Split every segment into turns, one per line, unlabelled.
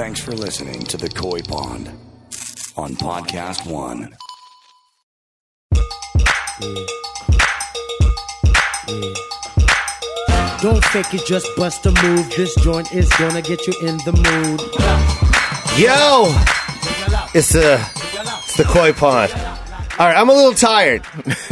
Thanks for listening to The Koi Pond on Podcast One.
Don't fake it, just bust a move. This joint is gonna get you in the mood.
Yo! It's the Koi Pond. All right, I'm a little tired.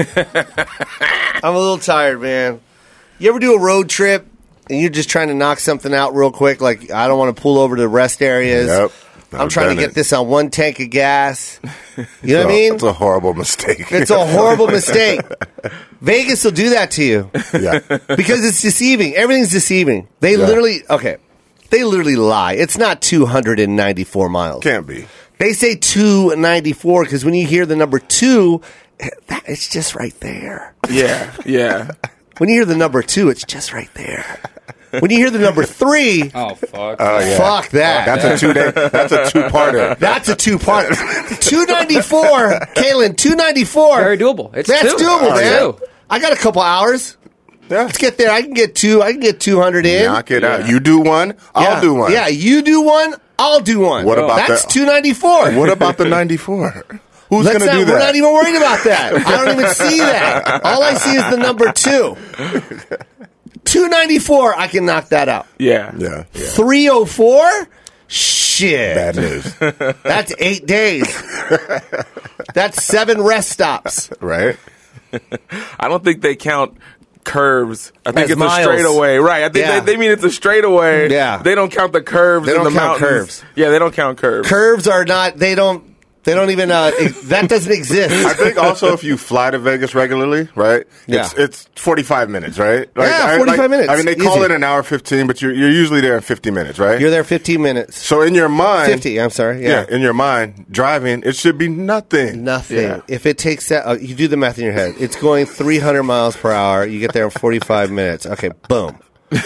Man. You ever do a road trip and you're just trying to knock something out real quick? Like, I don't want to pull over to rest areas.
Yep.
I'm trying to get this on one tank of gas. You know what I mean?
It's a horrible mistake.
It's a horrible mistake. Vegas will do that to you.
Yeah.
Because it's deceiving. Everything's deceiving. They literally lie. It's not 294 miles.
Can't be.
They say 294 because when you hear the number 2, it's just right there.
Yeah.
When you hear the number 2, it's just right there. When you hear the number 3,
oh fuck,
fuck that.
That's a 2-day. That's a two-parter.
That's a two-parter. 294, Kaylin. 294.
very doable. That's
doable, man.
Two.
I got a couple hours.
Yeah.
Let's get there. I can get 200 in.
Knock it out. You do one, I'll do one.
Yeah, you do one, I'll do one.
What about
That's
that?
294.
What about the 94? Who's going to do that?
We're not even worried about that. I don't even see that. All I see is the number 2. 294, I can knock that out.
Yeah.
304? Shit.
Bad news.
That's 8 days. That's 7 rest stops.
Right?
I don't think they count curves. I think
As
it's
miles.
a straightaway. Right. I think they mean it's a straightaway.
Yeah.
They don't count the curves
They
in
don't
the
count
mountains.
curves.
Yeah, they don't count curves.
Curves are not, they don't even, that doesn't exist.
I think also if you fly to Vegas regularly, right?
Yeah.
It's 45 minutes, right?
Yeah, 45 minutes.
I mean, they call
Easy.
it an hour 15, but you're usually there in 50 minutes, right?
You're there 15 minutes.
So in your mind,
50, I'm sorry. Yeah.
in your mind, driving, it should be nothing.
Nothing.
Yeah.
If it takes that, you do the math in your head. It's going 300 miles per hour. You get there in 45 minutes. Okay, boom. Boom,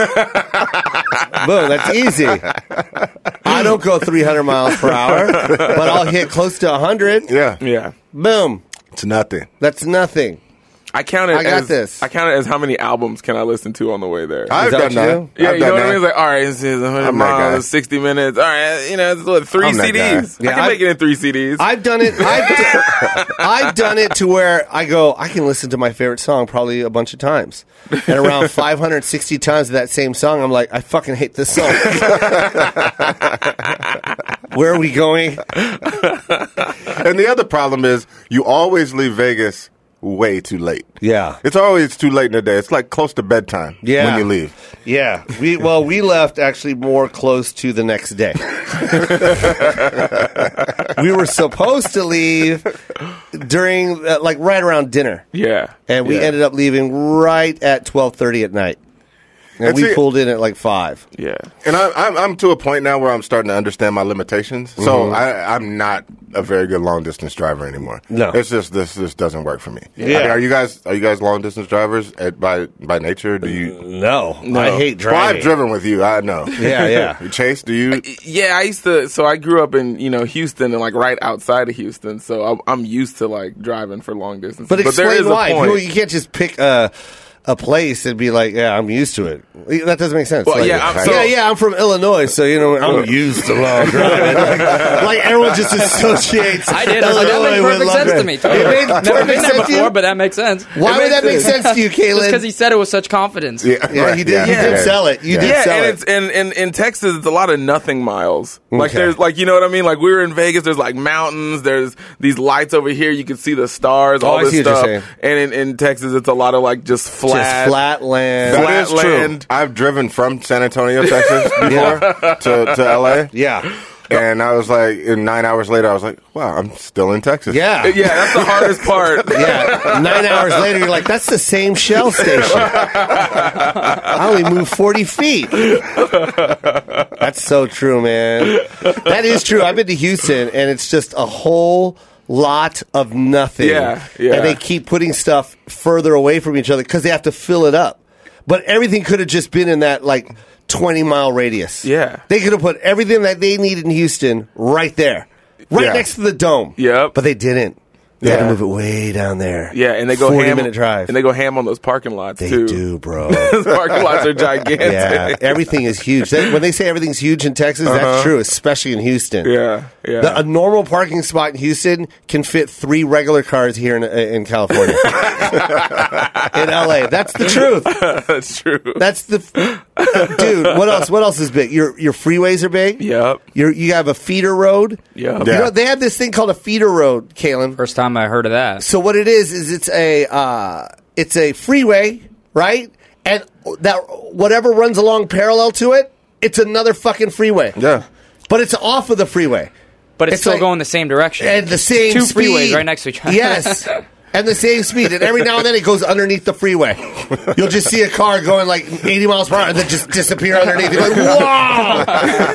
that's easy. I don't go 300 miles per hour, but I'll hit close to 100.
Yeah.
Boom.
It's nothing.
That's nothing.
I count it
I got
as
this.
I count it as how many albums can I listen to on the way there.
I've
that
done
what you
that.
do?
Yeah,
I've
you know
done
what I mean?
that.
It's like, all right, it's 100
I'm that guy.
miles, 60 minutes. All right, it's what, 3
I'm that guy.
CDs.
Yeah,
I can make it in 3 CDs.
I've done it. I've done it to where I go, I can listen to my favorite song probably a bunch of times. And around 560 times of that same song, I'm like, I fucking hate this song. Where are we going?
And the other problem is you always leave Vegas way too late.
Yeah.
It's always too late in the day. It's like close to bedtime when you leave.
Yeah. We left actually more close to the next day. We were supposed to leave during right around dinner.
Yeah.
And we ended up leaving right at 12:30 at night. And
And
we
see-
pulled in at like 5.
Yeah.
And I'm to a point now where I'm starting to understand my limitations. So I'm not a very good long distance driver anymore.
No.
It's just this doesn't work for me.
Yeah.
I mean, are you guys long distance drivers by nature? Do you?
No. I hate
Well,
driving.
I've driven with you. I know.
Yeah.
Chase, do you?
Yeah, I used to. So I grew up in Houston and like right outside of Houston. So I'm used to like driving for long distances.
But
there
explain
is
why.
a point.
You can't just pick a place and be like, yeah, I'm used to it. That doesn't make sense.
Well,
Like,
yeah,
I'm from Illinois, so I'm used to long driving. like everyone just associates.
I did. I was like, that makes
Illinois with
perfect
long
sense to
driving.
me. Totally.
It made
Never
perfect
been there
sense to you?
before, but that makes sense.
Why would that make sense to you,
Just because
Kaylin?
he said it with such confidence.
Yeah,
right.
you did. You did sell it. You did
Yeah,
sell
and
it.
it's and in Texas, it's a lot of nothing miles. Like
Okay.
there's like, you know what I mean? Like we were in Vegas, there's like mountains, there's these lights over here, you can see the stars, all
I
this
see what you're
stuff.
saying.
And in Texas, it's a lot of like just flat.
Just flat land.
That is true.
Flatland.
I've driven from San Antonio, Texas, before to LA.
Yeah.
And I was like, 9 hours later, I was like, wow, I'm still in Texas.
Yeah.
Yeah, that's the hardest part.
Yeah. 9 hours later, you're like, that's the same Shell station. I only moved 40 feet. That's so true, man. That is true. I've been to Houston, and it's just a whole lot of nothing.
Yeah.
And they keep putting stuff further away from each other because they have to fill it up. But everything could have just been in that, 20-mile radius.
Yeah.
They could have put everything that they needed in Houston right there. Right
Yeah.
next to the dome.
Yep.
But they didn't. They had to
Yeah.
move it way down there.
Yeah, and they go
40-minute drive.
And they go ham on those parking lots
They
too.
do, bro.
Those parking lots are gigantic.
Yeah, everything is huge. When they say everything's huge in Texas, that's true, especially in Houston.
Yeah, yeah.
A normal parking spot in Houston can fit 3 regular cars here in California. In LA. That's the truth.
That's true.
That's the dude. What else? What else is big? Your freeways are big.
Yep.
You have a feeder road.
Yep.
You
Yeah.
know, they have this thing called a feeder road, Kalen.
First time I heard of that.
So what it is it's a freeway, right? And that whatever runs along parallel to it, it's another fucking freeway.
Yeah.
But it's off of the freeway.
But it's
It's
still
like-
going the same direction.
And the same
Two
speed.
freeways right next to each other.
Yes. And the same speed. And every now and then it goes underneath the freeway. You'll just see a car going like 80 miles per hour and then just disappear underneath. You're like, whoa!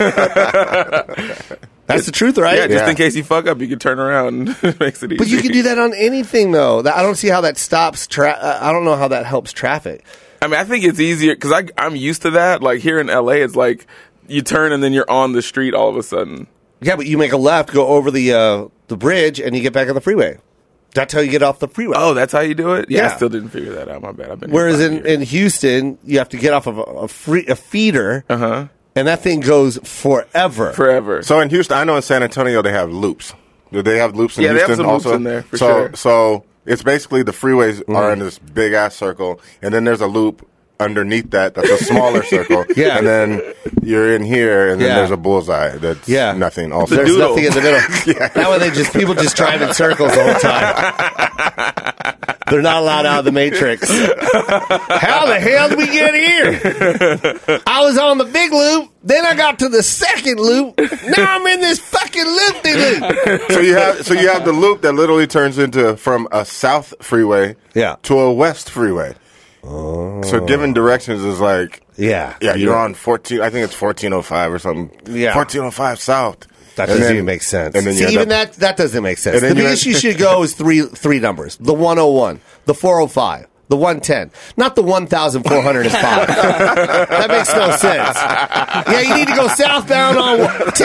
That's the truth, right?
Yeah, just
Yeah.
in case you fuck up, you can turn around. It makes it easy.
But you can do that on anything, though. I don't see how that stops. I don't know how that helps traffic.
I mean, I think it's easier because I'm used to that. Like here in LA, it's like you turn and then you're on the street all of a sudden.
Yeah, but you make a left, go over the bridge, and you get back on the freeway. That's how you get off the freeway.
Oh, that's how you do it? Yeah,
Yeah.
I still didn't figure that out. My bad. I've been
Whereas
here 5
in
years.
Houston, you have to get off of a feeder, and that thing goes forever.
Forever.
So in Houston, I know in San Antonio they have loops. Do they have loops in
Yeah, they have
Houston
some loops
also?
in there, for
so,
sure.
So it's basically the freeways are in this big ass circle, and then there's a loop underneath that's a smaller circle.
Yeah.
And then you're in here, and then
Yeah.
there's a bullseye that's
Yeah.
nothing also.
There's
doodle.
nothing in the middle. That way, people just drive in circles the whole time. They're not allowed out of the Matrix. How the hell did we get here? I was on the big loop, then I got to the second loop. Now I'm in this fucking loop-de-loop.
So you have the loop that literally turns into from a south freeway
Yeah.
to a west freeway. So giving directions is like
Yeah.
you're on 14. I think it's 1405 or something.
Yeah.
1405 south.
That
And
doesn't
then-
even make sense.
And then you
See,
end
even
up-
that doesn't make sense.
And then
The
you
biggest
end-
you should go is three numbers. The 101, the 405, the 110. Not the 1,405. That makes no sense. Yeah, you need to go southbound on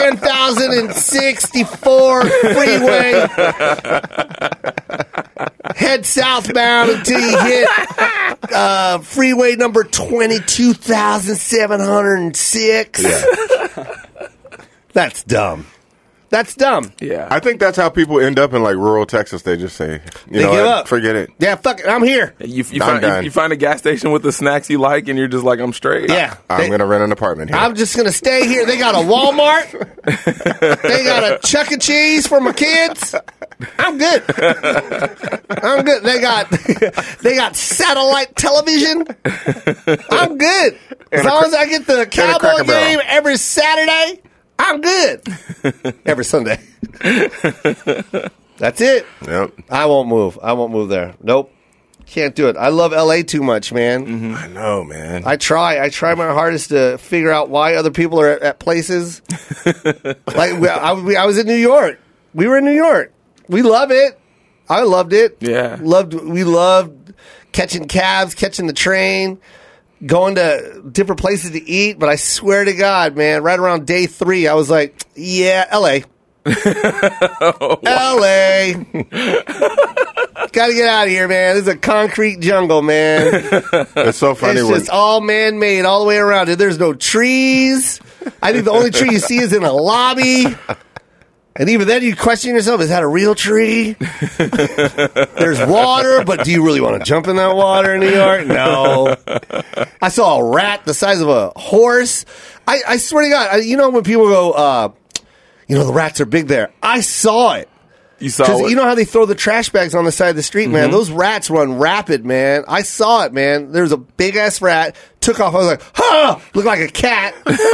10,064 freeway. Head southbound until you hit freeway number 22,706. That's dumb. That's dumb.
Yeah.
I think that's how people end up in like rural Texas. They just say,
They give
what,
up.
forget it.
Yeah, fuck it. I'm here.
You
I'm done.
find a gas station with the snacks you like, and you're just like, I'm straight.
Yeah.
I'm going to rent an apartment here.
I'm just going to stay here. They got a Walmart. They got a Chuck E. Cheese for my kids. I'm good. I'm good. They got satellite television. I'm good. As long as I get the Cowboy
Cracker Barrel.
game every Saturday, I'm good. Every Sunday. That's it.
Yep.
I won't move. I won't move there. Nope. Can't do it. I love LA too much, man.
I know, man.
I try my hardest to figure out why other people are at places. Like I was in New York. We were in New York. We love it. I loved it.
Yeah.
We loved catching cabs, catching the train, going to different places to eat. But I swear to God, man, right around day 3, I was like, yeah, LA. LA. Got to get out of here, man. This is a concrete jungle, man.
It's so funny.
It's
when,
just all man-made all the way around it. There's no trees. I think the only tree you see is in a lobby. And even then you question yourself, is that a real tree? There's water, but do you really want to jump in that water in New York? No. I saw a rat the size of a horse. I swear to God, you know when people go, the rats are big there. I saw it.
You saw
Because
what?
you know how they throw the trash bags on the side of the street, man? Those rats run rapid, man. I saw it, man. There was a big-ass rat. Took off. I was like, ha! Looked like a cat.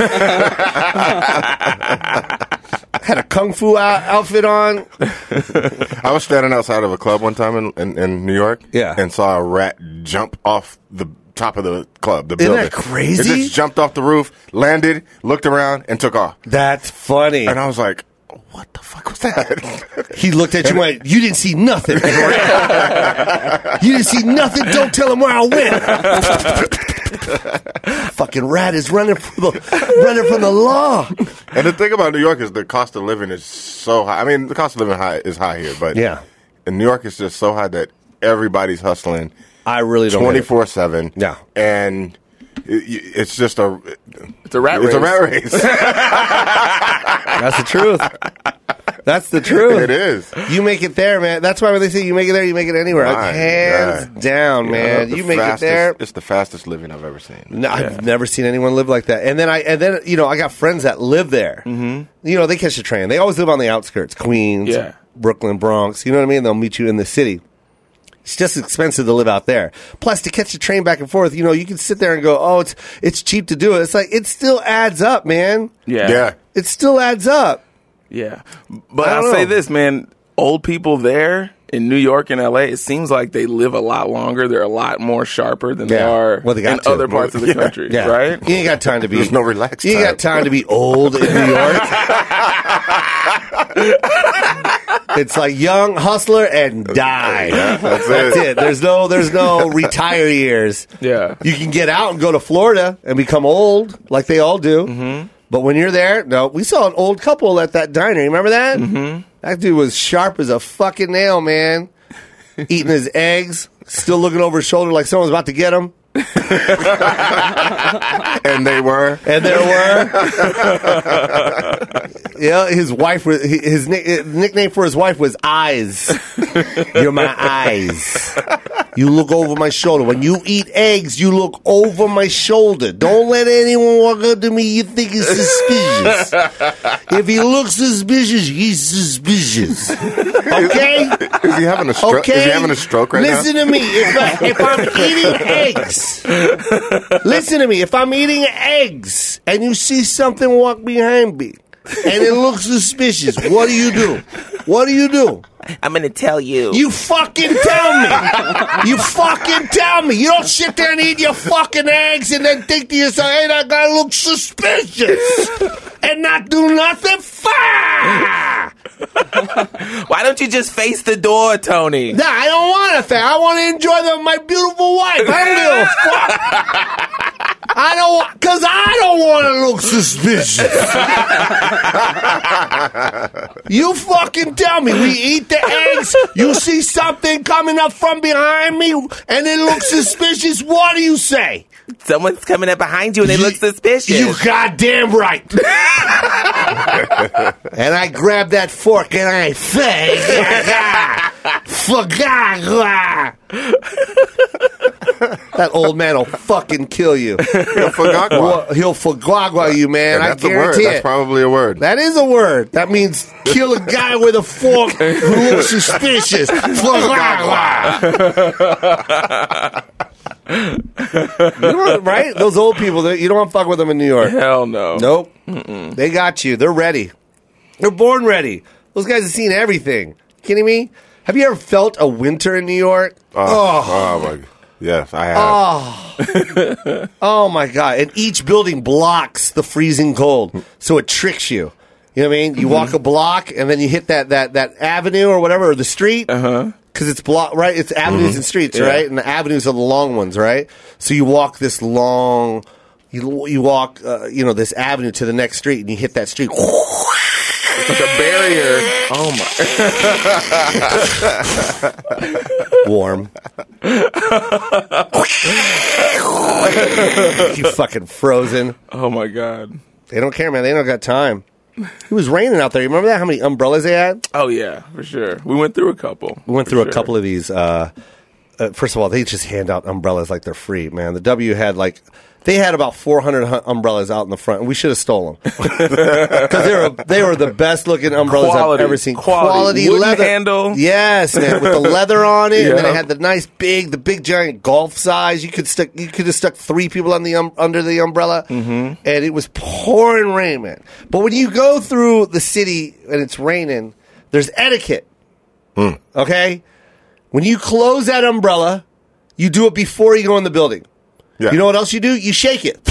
Had a kung fu outfit on.
I was standing outside of a club one time in New York.
Yeah.
And saw a rat jump off the top of the club, the
Isn't
building.
that crazy?
It just jumped off the roof, landed, looked around, and took off.
That's funny.
And I was like, what the fuck was that?
He looked at you and went, you didn't see nothing. You didn't see nothing? Don't tell him where I went. Fucking rat is running from the law.
And the thing about New York is the cost of living is so high. I mean, the cost of living is high here, but
Yeah.
in New York, it's just so hot that everybody's hustling.
I really don't.
24/7.
Yeah.
And it's just a
rat race.
It's a rat race.
That's the truth. That's the truth.
It is.
You make it there, man. That's why when they say you make it there, you make it anywhere.
My
Hands
God.
down, man.
The
You make it
fastest-
there.
It's the fastest living I've ever seen.
No, I've never seen anyone live like that. And then I got friends that live there. Mm-hmm. You know, they catch the train. They always live on the outskirts, Queens,
Yeah.
Brooklyn, Bronx. You know what I mean? They'll meet you in the city. It's just expensive to live out there. Plus, to catch the train back and forth, you know, you can sit there and go, "Oh, it's cheap to do it." It's like it still adds up, man.
Yeah.
It still adds up.
Yeah. But
I don't
I'll say
know.
this, man. Old people there in New York and LA, it seems like they live a lot longer. They're a lot more sharper than they
Yeah.
are
Well, they got
in
to.
other parts of the country,
Yeah,
right?
You ain't got time to be.
There's no relaxed
You ain't got time to be old in New York. It's like young, hustler, and die.
Yeah, that's
it. There's no retire years.
Yeah.
You can get out and go to Florida and become old, like they all do. Mm-hmm. But when you're there, no. We saw an old couple at that diner. You remember that? Mm-hmm. That dude was sharp as a fucking nail, man. Eating his eggs, still looking over his shoulder like someone's about to get him.
And they were.
And there were. Yeah, his wife was his nickname for his wife was Eyes. You're my eyes. You look over my shoulder. When you eat eggs, you look over my shoulder. Don't let anyone walk up to me you think he's suspicious. If he looks suspicious, he's suspicious. Okay?
Is he having a stroke?
Okay?
Is he having a stroke right
Listen to me. If I'm eating eggs, listen to me. If I'm eating eggs and you see something walk behind me and it looks suspicious, what do you do? What do you do?
I'm going to tell you.
You fucking tell me. You fucking tell me. You don't sit there and eat your fucking eggs and then think to yourself, hey, that guy looks suspicious. And not do nothing. Fuck!
Why don't you just face the door, Tony?
Nah, I don't want to think. I want to enjoy my beautiful wife. I don't give a fuck. Because I don't want to look suspicious. You fucking tell me. We eat the eggs. You see something coming up from behind me and it looks suspicious. What do you say?
Someone's coming up behind you and they look suspicious.
You goddamn right. And I grab that fork and I say, that old man will fucking kill you. He'll forgagua you, man.
That's
I guarantee
a word. That's probably a word.
That is a word. That means kill a guy with a fork who looks suspicious. Forgagua. Right? Those old people, you don't want to fuck with them in New York.
Hell no.
Nope. Mm-mm. They got you. They're ready. They're born ready. Those guys have seen everything. Kidding me? Have you ever felt a winter in New York?
Oh my God. Yes, I have.
Oh my God. And each building blocks the freezing cold. So it tricks you. You know what I mean? You walk a block and then you hit that avenue or whatever, or the street. Uh-huh. Because it's block, right? It's avenues and streets, right? And the avenues are the long ones, right? So you walk this long, you walk, this avenue to the next street, and you hit that street.
It's like a barrier. Oh my.
Warm. You fucking frozen.
Oh my God.
They don't care, man. They don't got time. It was raining out there. You remember that? How many umbrellas they had?
Oh yeah, for sure. We went through a couple.
We went through a couple of these. First of all, they just hand out umbrellas like they're free, man. The W had they had about 400 umbrellas out in the front, and we should have stolen them because they were the best looking umbrellas I've ever seen. Quality
wooden
leather
handle.
Yes, man, with the leather on it,
Yeah.
and then it had the big giant golf size. You could have stuck 3 people on under the umbrella, and it was pouring rain, man. But when you go through the city and it's raining, there's etiquette. Okay, when you close that umbrella, you do it before you go in the building.
Yeah.
You know what else you do? You shake it.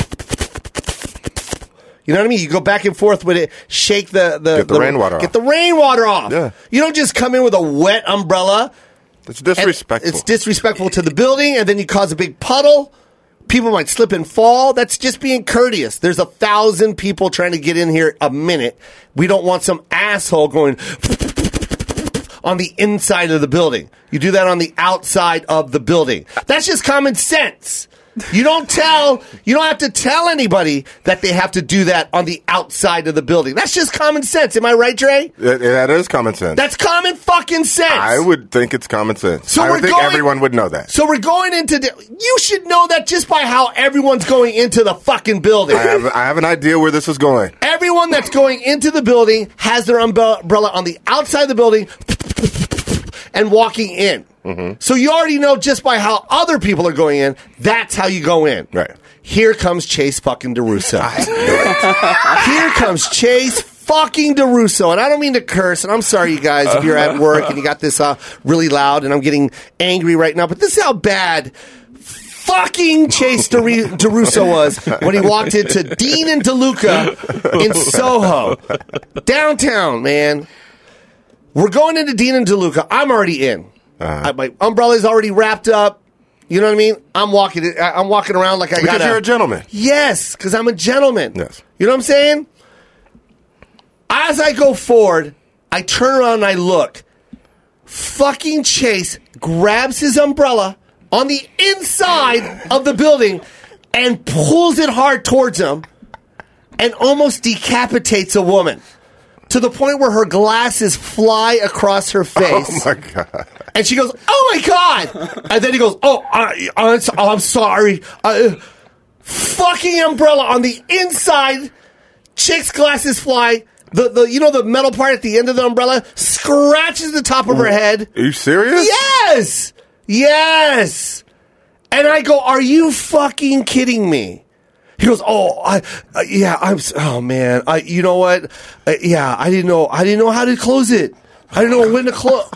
You know what I mean? You go back and forth with it, shake the
rainwater off.
Get the rainwater off.
Yeah.
You don't just come in with a wet umbrella.
It's disrespectful.
It's disrespectful to the building, and then you cause a big puddle. People might slip and fall. That's just being courteous. There's 1,000 people trying to get in here a minute. We don't want some asshole going on the inside of the building. You do that on the outside of the building. That's just common sense. You don't have to tell anybody that they have to do that on the outside of the building. That's just common sense. Am I right, Dre?
That is common sense.
That's common fucking sense.
I would think it's common sense.
So
I would think everyone would know that.
So we're going into you should know that just by how everyone's going into the fucking building.
I have an idea where this is going.
Everyone that's going into the building has their umbrella on the outside of the building and walking in. Mm-hmm. So you already know just by how other people are going in, that's how you go in.
Right.
Here comes Chase fucking DeRusso. Here comes Chase fucking DeRusso. And I don't mean to curse, and I'm sorry, you guys, if you're at work and you got this really loud and I'm getting angry right now, but this is how bad fucking Chase DeRusso was when he walked into Dean and DeLuca in Soho. Downtown, man. We're going into Dean and DeLuca. I'm already in. My umbrella's already wrapped up. You know what I mean? I'm walking around like I got
Because you're a gentleman.
Yes, because I'm a gentleman.
Yes.
You know what I'm saying? As I go forward, I turn around and I look. Fucking Chase grabs his umbrella on the inside of the building and pulls it hard towards him and almost decapitates a woman. To the point where her glasses fly across her face.
Oh, my God.
And she goes, oh, my God. And then he goes, I'm sorry. Fucking umbrella on the inside. Chick's glasses fly. The metal part at the end of the umbrella scratches the top of her head.
Are you serious?
Yes. And I go, are you fucking kidding me? He goes, man, you know what? I didn't know how to close it. I didn't know when to close.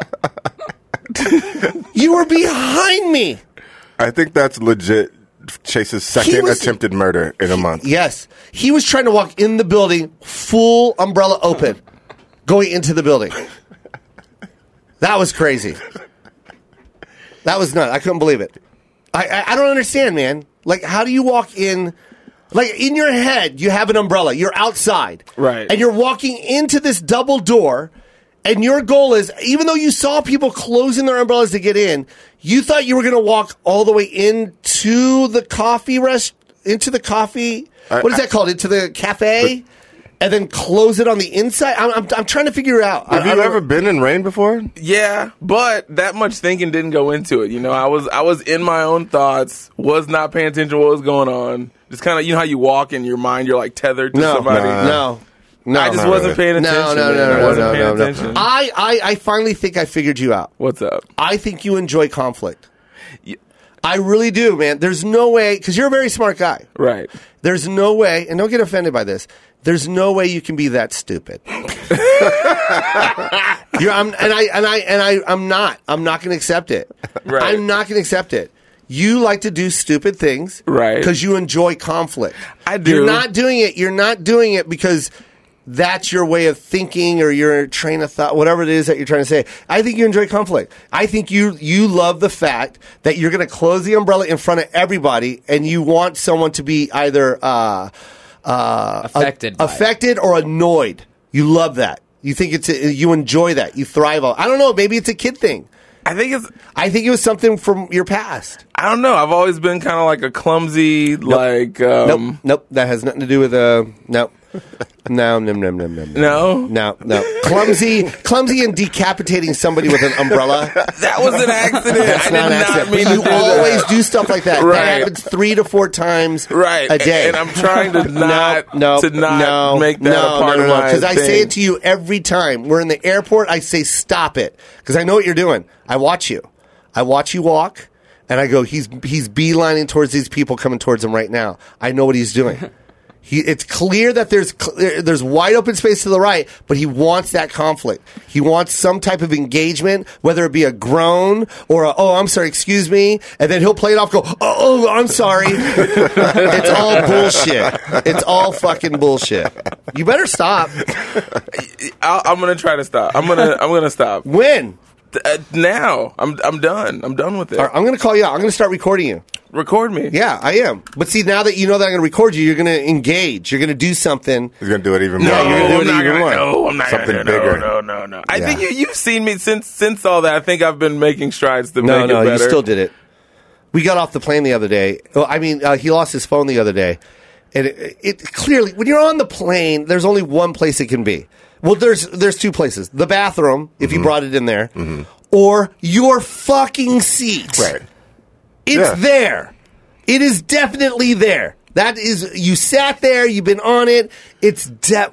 You were behind me.
I think that's legit Chase's second attempted murder in a month.
Yes. He was trying to walk in the building, full umbrella open, going into the building. That was crazy. That was nuts. I couldn't believe it. I don't understand, man. Like, how do you walk in? Like, in your head, you have an umbrella. You're outside.
Right.
And you're walking into this double door, and your goal is, even though you saw people closing their umbrellas to get in, you thought you were going to walk all the way into the coffee what is that called? Into the cafe? And then close it on the inside? I'm trying to figure it out.
Have you ever been in rain before?
Yeah, but that much thinking didn't go into it. You know, I was in my own thoughts, was not paying attention to what was going on. Just kind of, you know how you walk in your mind, you're like tethered to somebody.
No.
I just wasn't paying attention. No.
I finally think I figured you out.
What's up?
I think you enjoy conflict. I really do, man. There's no way, because you're a very smart guy.
Right.
There's no way, and don't get offended by this, there's no way you can be that stupid. I'm not going to accept it.
Right.
I'm not going to accept it. You like to do stupid things,
right?
Because you enjoy conflict.
I do.
You're not doing it because that's your way of thinking or your train of thought, whatever it is that you're trying to say. I think you enjoy conflict. I think you love the fact that you're going to close the umbrella in front of everybody, and you want someone to be either affected or annoyed. You love that. You think you enjoy that. You thrive on. I don't know. Maybe it's a kid thing. I think it was something from your past.
I don't know. I've always been kind of like a clumsy,
Nope. Nope. That has nothing to do with nope. No. Clumsy and decapitating somebody with an umbrella.
That was an accident.
That's not an accident. But you always do stuff like that.
Right.
That happens 3 to 4 times a day.
And I'm trying to not make that a part of my
because I say it to you every time. We're in the airport. I say, stop it. Because I know what you're doing. I watch you. I watch you walk. And I go, he's beelining towards these people coming towards him right now. I know what he's doing. It's clear that there's wide open space to the right, but he wants that conflict. He wants some type of engagement, whether it be a groan or I'm sorry, excuse me, and then he'll play it off, go, oh, I'm sorry. It's all bullshit. It's all fucking bullshit. You better stop.
I'm gonna try to stop. I'm gonna stop.
When?
Now I'm done. I'm done with it.
All right, I'm going to call you out. I'm going to start recording you.
Record me.
Yeah, I am. But see, now that you know that I'm going to record you, you're going to engage. You're going to do something.
He's going to do it even more.
Yeah, you're going to do it even more.
No, I'm not
Something
gonna,
bigger.
No. I think you've seen me since all that. I think I've been making strides to make it
No,
better.
you still did it. We got off the plane the other day. Well, I mean, he lost his phone the other day. And it clearly, when you're on the plane, there's only one place it can be. Well, there's two places. The bathroom, if you brought it in there, or your fucking seat.
Right.
It's there. It is definitely there. That is, you sat there, you've been on it. It's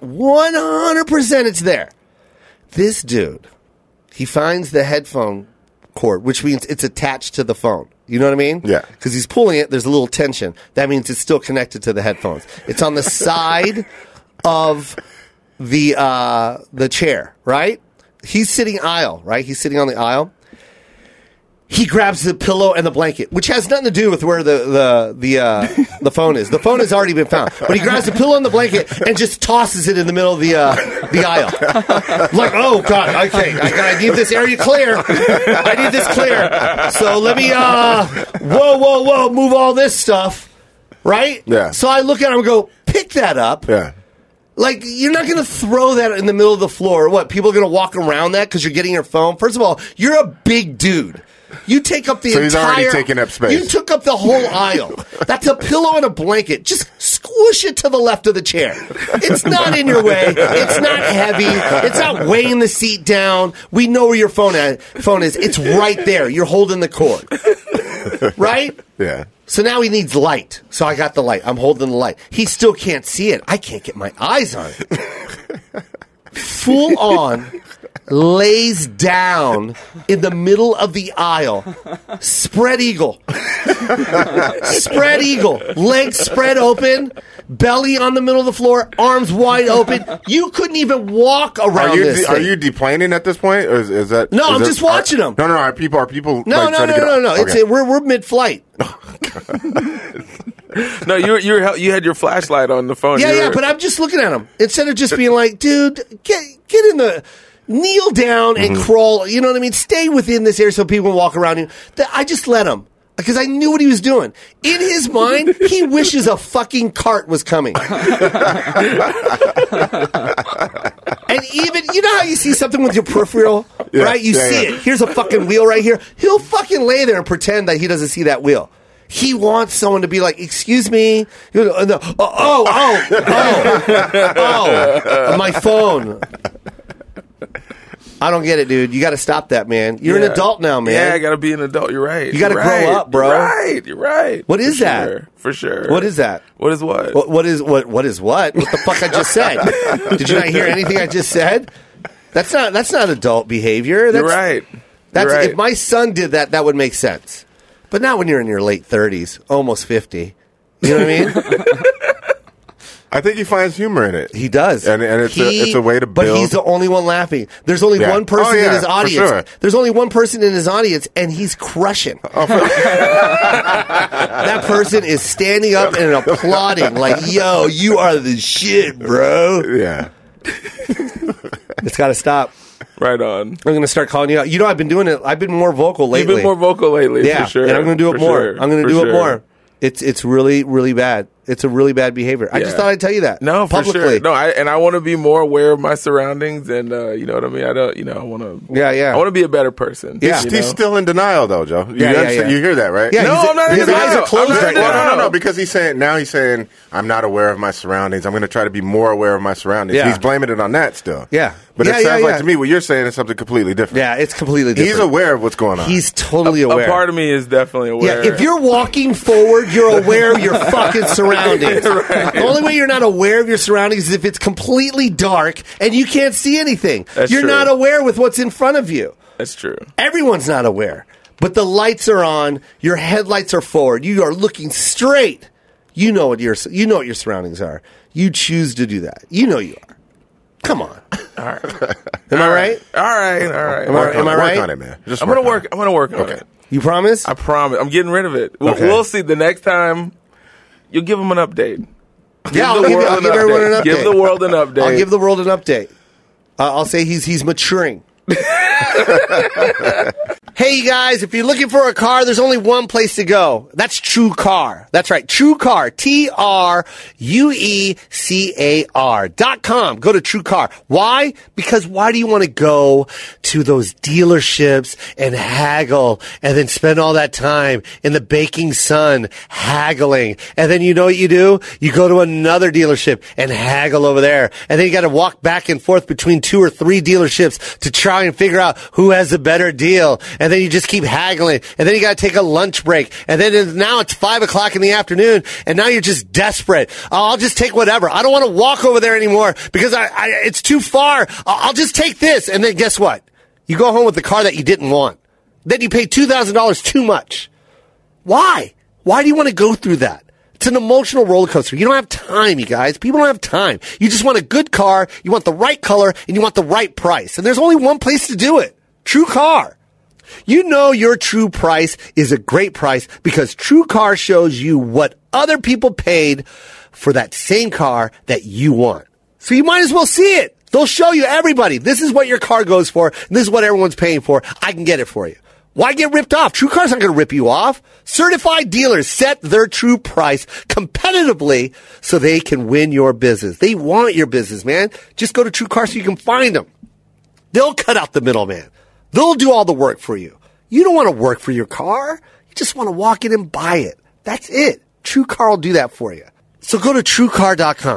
100% it's there. This dude, he finds the headphone cord, which means it's attached to the phone. You know what I mean?
Yeah.
Because he's pulling it, there's a little tension. That means it's still connected to the headphones. It's on the side of the chair, right? He's sitting aisle, right? He's sitting on the aisle. He grabs the pillow and the blanket, which has nothing to do with where the phone is. The phone has already been found, but he grabs the pillow and the blanket and just tosses it in the middle of the aisle. Like, oh God, okay, I need this area clear. I need this clear. So let me, whoa, move all this stuff, right?
Yeah.
So I look at him and go, pick that up.
Yeah.
Like, you're not going to throw that in the middle of the floor. What, people are going to walk around that because you're getting your phone? First of all, you're a big dude. You take up the
So
entire...
he's already taking up space.
You took up the whole aisle. That's a pillow and a blanket. Just squish it to the left of the chair. It's not in your way. It's not heavy. It's not weighing the seat down. We know where your phone is. It's right there. You're holding the cord. Right?
Yeah.
So now he needs light. So I got the light. I'm holding the light. He still can't see it. I can't get my eyes on it. Full on lays down in the middle of the aisle. Spread eagle. Spread eagle. Legs spread open. Belly on the middle of the floor. Arms wide open. You couldn't even walk around this thing.
Are you deplaning at this point? Or is that...
No, I'm
is
just watching them.
No. Are people
No.
like, trying to get
No.
Okay.
We're mid-flight.
No, you had your flashlight on the phone.
Yeah, but I'm just looking at him. Instead of just being like, dude, get in the... Kneel down and crawl. You know what I mean? Stay within this area so people can walk around you. I just let him. Because I knew what he was doing. In his mind, he wishes a fucking cart was coming. And even, you know how you see something with your peripheral? Right? You see it. Here's a fucking wheel right here. He'll fucking lay there and pretend that he doesn't see that wheel. He wants someone to be like, excuse me. My phone. I don't get it, dude. You got to stop that, man. You're an adult now, man.
Yeah, I got to be an adult. You're right.
You got to grow up, bro.
You're right.
What is that?
For sure.
What is that?
What is what?
What is what? What is what? What the fuck I just said? Did you not hear anything I just said? That's not adult behavior.
You're right.
That's
You're right.
If my son did that, that would make sense. But not when you're in your late 30s, almost 50. You know what I mean?
I think he finds humor in it.
He does.
And it's a way to build.
But he's the only one laughing. There's only one person in his
for
audience.
sure.
There's only one person in his audience, and he's crushing. That person is standing up and applauding like, yo, you are the shit, bro.
Yeah.
It's got to stop.
Right on.
I'm going to start calling you out. You know, I've been doing it. I've been more vocal lately.
You've been more vocal lately,
yeah,
for sure.
and I'm going to do it
For
more.
sure.
I'm going to
For
do
sure.
it more. It's really, really bad. It's a really bad behavior. I just
Yeah.
thought I'd tell you that.
No, for
publicly.
sure. No, I want to be more aware of my surroundings, and you know what I mean. I don't, I want to.
Yeah.
I want to be a better person.
Yeah.
you
He's
know?
still in denial, though, Joe. You
Yeah.
You hear that, right?
Yeah,
No, I'm not in
his
denial.
eyes are closed
I'm not
right
in
now.
denial.
No, because he's saying, I'm not aware of my surroundings. I'm going to try to be more aware of my surroundings.
Yeah.
He's blaming it on that still.
Yeah.
But
Yeah,
it sounds
yeah.
like to me what you're saying is something completely different.
Yeah, it's completely different.
He's aware of what's going on.
He's totally aware.
A part of me is definitely aware.
Yeah, if you're walking forward, you're aware of your fucking surroundings. The only way you're not aware of your surroundings is if it's completely dark and you can't see anything.
That's
You're
true.
not aware with what's in front of you.
That's true.
Everyone's not aware. But the lights are on, your headlights are forward, you are looking straight. You know what your surroundings are. You choose to do that. You know you are. Come on.
All right.
Am I right?
All right.
Am I right?
Work on it, man. Just
I'm gonna work. I'm gonna work on it.
You promise?
I promise. I'm getting rid of it.
Okay.
We'll see. The next time, you'll give them an update.
Yeah,
the
I'll give
world
everyone an update.
Give the world an update.
I'll give the world an update. I'll say he's maturing. Hey, you guys, if you're looking for a car, there's only one place to go. That's True Car. That's right. True Car. TRUECAR.com. Go to True Car. Why? Because why do you want to go to those dealerships and haggle and then spend all that time in the baking sun haggling? And then you know what you do? You go to another dealership and haggle over there. And then you got to walk back and forth between 2 or 3 dealerships to try and figure out who has a better deal. And then you just keep haggling. And then you got to take a lunch break. And then now it's 5 o'clock in the afternoon. And now you're just desperate. I'll just take whatever. I don't want to walk over there anymore because it's too far. I'll just take this. And then guess what? You go home with the car that you didn't want. Then you pay $2,000 too much. Why? Why do you want to go through that? It's an emotional roller coaster. You don't have time, you guys. People don't have time. You just want a good car. You want the right color and you want the right price. And there's only one place to do it. True Car. You know your true price is a great price because True Car shows you what other people paid for that same car that you want. So you might as well see it. They'll show you everybody. This is what your car goes for. And this is what everyone's paying for. I can get it for you. Why get ripped off? True Car's not going to rip you off. Certified dealers set their true price competitively so they can win your business. They want your business, man. Just go to True Car so you can find them. They'll cut out the middleman. They'll do all the work for you. You don't want to work for your car. You just want to walk in and buy it. That's it. True Car will do that for you. So go to TrueCar.com,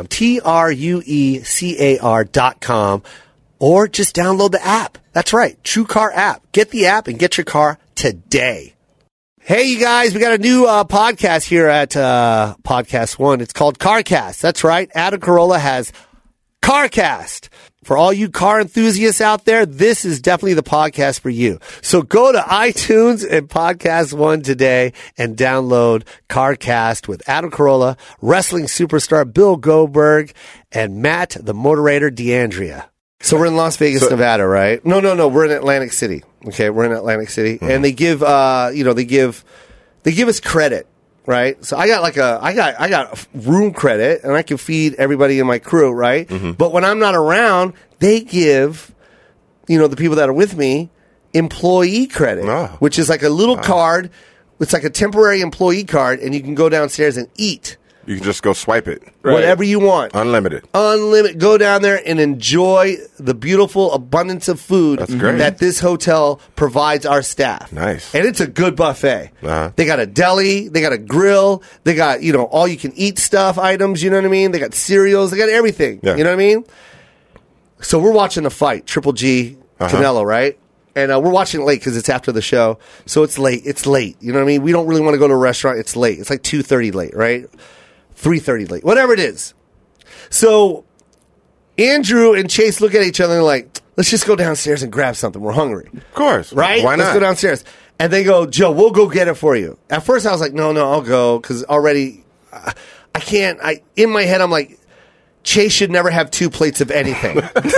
TRUECAR.com, or just download the app. That's right, True Car app. Get the app and get your car today. Hey, you guys, we got a new podcast here at Podcast One. It's called CarCast. That's right, Adam Carolla has CarCast. For all you car enthusiasts out there, this is definitely the podcast for you. So go to iTunes and Podcast One today and download CarCast with Adam Carolla, wrestling superstar Bill Goldberg, and Matt, the moderator, D'Andrea. So we're in Las Vegas, Nevada, right? No. We're in Atlantic City. Okay, we're in Atlantic City, and they give, they give us credit. Right, so I got room credit, and I can feed everybody in my crew. Right, but when I'm not around, they give, the people that are with me, employee credit, which is like a little card. It's like a temporary employee card, and you can go downstairs and eat.
You can just go swipe it.
Whatever you want.
Unlimited.
Go down there and enjoy the beautiful abundance of food that this hotel provides our staff.
Nice.
And it's a good buffet.
Uh-huh.
They got a deli. They got a grill. They got, all you can eat stuff items. You know what I mean? They got cereals. They got everything.
Yeah.
You know what I mean? So we're watching the fight, Triple G, Canelo, right? And we're watching it late because it's after the show. So it's late. It's late. You know what I mean? We don't really want to go to a restaurant. It's late. It's like 2:30 late, right? 3:30 late, whatever it is. So Andrew and Chase look at each other and like, let's just go downstairs and grab something. We're hungry.
Of course.
Right?
Why not?
Let's go downstairs. And they go, Joe, we'll go get it for you. At first I was like, no, I'll go because already I can't. In my head, I'm like, Chase should never have 2 plates of anything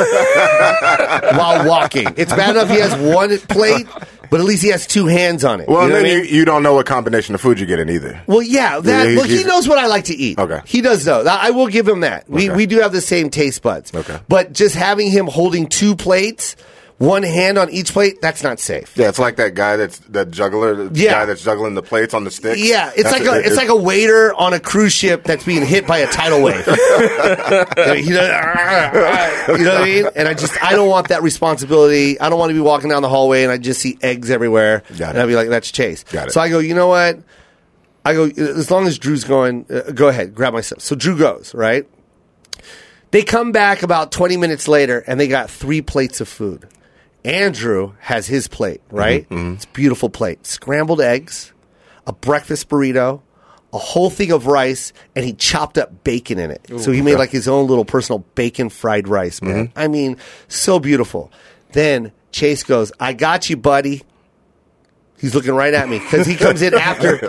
while walking. It's bad enough he has 1 plate, but at least he has 2 hands on it.
Well,
you know
then you don't know what combination of food you're getting either.
Well, yeah. He knows what I like to eat.
Okay.
He does know. I will give him that. We do have the same taste buds.
Okay.
But just having him holding 2 plates, 1 hand on each plate, that's not safe.
Yeah, it's like that guy guy that's juggling the plates on the sticks.
Yeah, it's like a waiter on a cruise ship that's being hit by a tidal wave. You know what I mean? And I don't want that responsibility. I don't want to be walking down the hallway and I just see eggs everywhere.
Got it.
And I'd be like, that's Chase.
Got it.
So I go, you know what? As long as Drew's going, go ahead, grab my stuff. So Drew goes, right? They come back about 20 minutes later and they got 3 plates of food. Andrew has his plate, right? It's a beautiful plate. Scrambled eggs, a breakfast burrito, a whole thing of rice, and he chopped up bacon in it. Ooh, so he made like his own little personal bacon fried rice, man. I mean, so beautiful. Then Chase goes, I got you, buddy. He's looking right at me because he comes in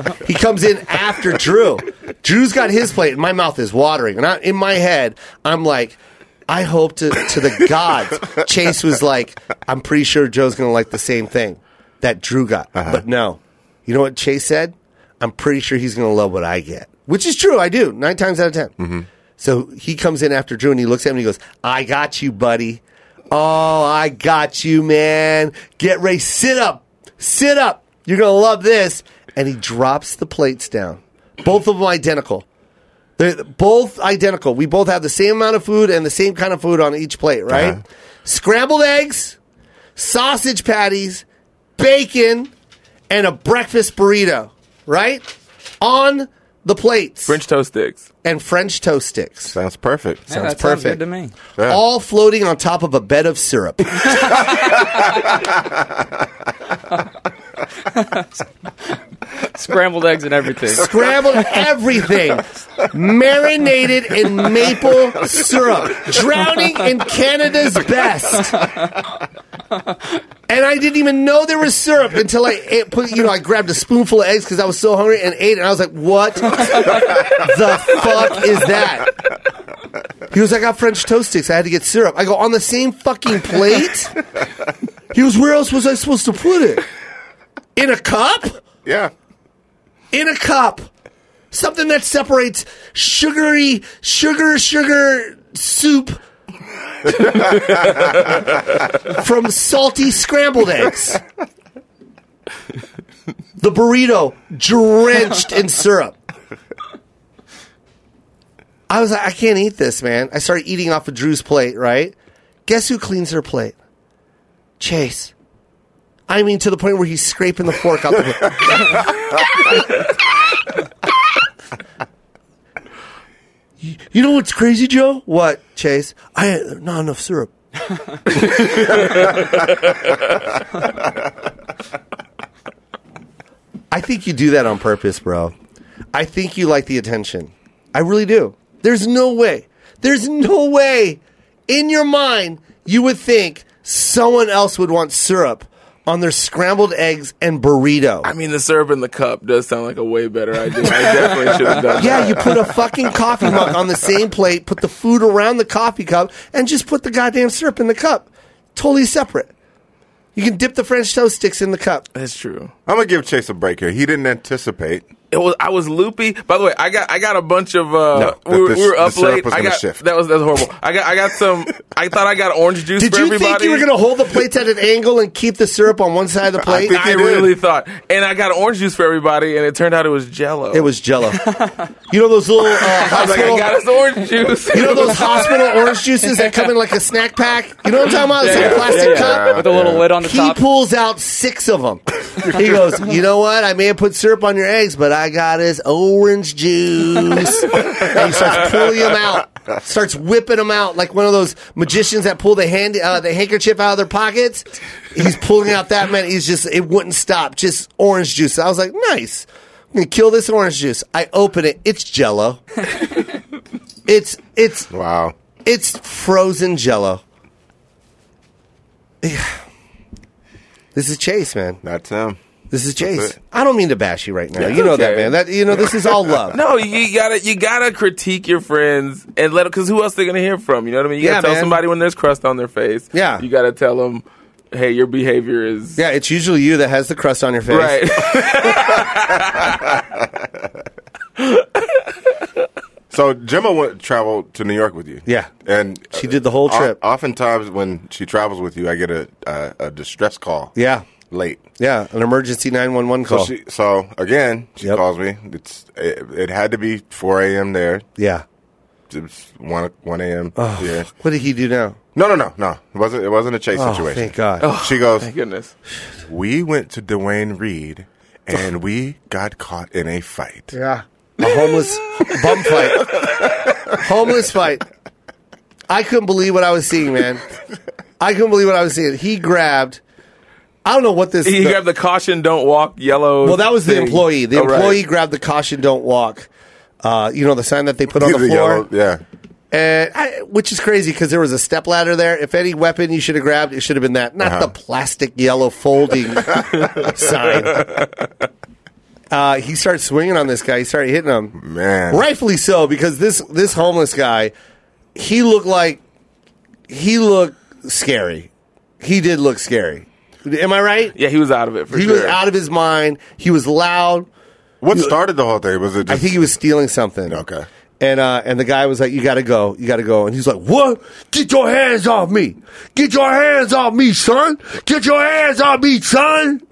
after Drew. Drew's got his plate, and my mouth is watering. And in my head, I'm like, I hope to the gods. Chase was like, I'm pretty sure Joe's going to like the same thing that Drew got. But no. You know what Chase said? I'm pretty sure he's going to love what I get. Which is true. I do. 9 times out of 10. So he comes in after Drew and he looks at me and he goes, I got you, buddy. Oh, I got you, man. Get ready. Sit up. Sit up. You're going to love this. And he drops the plates down. Both of them identical. They're both identical. We both have the same amount of food and the same kind of food on each plate, right?
Uh-huh.
Scrambled eggs, sausage patties, bacon, and a breakfast burrito, right? On the plates.
French toast sticks.
And French toast sticks.
Sounds perfect.
Yeah,
Sounds
that sounds
perfect.
good to me.
Yeah.
All floating on top of a bed of syrup.
Scrambled eggs and everything.
Scrambled everything. Marinated in maple syrup. Drowning in Canada's best. And I didn't even know there was syrup until I grabbed a spoonful of eggs because I was so hungry and ate it. And I was like, what the fuck is that? He was like, I got French toast sticks. I had to get syrup. I go, on the same fucking plate? He goes, where else was I supposed to put it? In a cup?
Yeah.
In a cup. Something that separates sugar soup from salty scrambled eggs. The burrito drenched in syrup. I was like, I can't eat this, man. I started eating off of Drew's plate, right? Guess who cleans her plate? Chase. I mean, to the point where he's scraping the fork out the plate. You know what's crazy, Joe? What, Chase? Not enough syrup. I think you do that on purpose, bro. I think you like the attention. I really do. There's no way in your mind you would think someone else would want syrup on their scrambled eggs and burrito.
I mean, the syrup in the cup does sound like a way better idea. I definitely should have done that.
Yeah, you put a fucking coffee mug on the same plate, put the food around the coffee cup, and just put the goddamn syrup in the cup. Totally separate. You can dip the French toast sticks in the cup.
That's true.
I'm going to give Chase a break here. He didn't anticipate.
I was loopy. By the way, I got a bunch of we were up
the syrup
late.
was gonna shift.
That's horrible. I got some. I thought I got orange juice
Did
for
you
everybody.
think you were going to hold the plates at an angle and keep the syrup on one side of the plate?
think
I
you did.
really thought, and I got orange juice for everybody, and it turned out it was Jell-O.
It was Jell-O. You know those little
I was like,
hospital...
I got us orange juice.
You know those hospital orange juices that come in like a snack pack? You know what I'm talking about? It's like a plastic cup.
With a little lid on the
He
top.
pulls out 6 of them. He goes, you know what? I may have put syrup on your eggs, but I got his orange juice. And he starts pulling them out. Starts whipping them out like one of those magicians that pull the handkerchief out of their pockets. He's pulling out that man. It wouldn't stop. Just orange juice. I was like, nice. I'm going to kill this orange juice. I open it. It's Jell-O. It's
Wow.
It's frozen Jell-O. Yeah. This is Chase, man.
That's him.
This is Chase.
it.
I don't mean to bash you right now.
Yeah,
You know that,
okay.
man. This is all love.
No, you gotta critique your friends and let them, because who else they gonna hear from? You know what I mean? You gotta
Yeah,
tell
man.
somebody when there's crust on their face.
Yeah.
You gotta tell them, hey, your behavior is
Yeah, it's usually you that has the crust on your face.
right.
So Gemma traveled to New York with you.
Yeah.
And
She did the whole trip.
Oftentimes when she travels with you, I get a distress call.
Yeah.
Late.
Yeah, an emergency 911 call.
So again, she
Yep.
calls me. It had to be 4 a.m. there.
Yeah.
It was 1 a.m. here.
What did he do now?
No. It wasn't a chase
Oh,
situation.
thank God.
She goes,
Thank goodness.
we went to Dwayne Reed and we got caught in a fight.
Yeah. A homeless bum fight. Homeless fight. I couldn't believe what I was seeing, man. I couldn't believe what I was seeing. He grabbed... I don't know what this...
He grabbed the caution, don't walk, yellow.
Well, that was the
thing.
employee. The
Oh, right.
employee grabbed the caution, don't walk. The sign that they put on the floor.
Yeah.
Which is crazy because there was a stepladder there. If any weapon you should have grabbed, it should have been that. Not the plastic yellow folding sign. He started swinging on this guy. He started hitting him.
Man.
Rightfully so, because this homeless guy, he looked scary. He did look scary. Am I right?
Yeah, he was out of it for
He
sure.
was out of his mind. He was loud.
What started the whole thing? Was it just...
I think he was stealing something.
Okay.
And the guy was like, you gotta go. And he's like, what? Get your hands off me. Get your hands off me, son. Get your hands off me, son.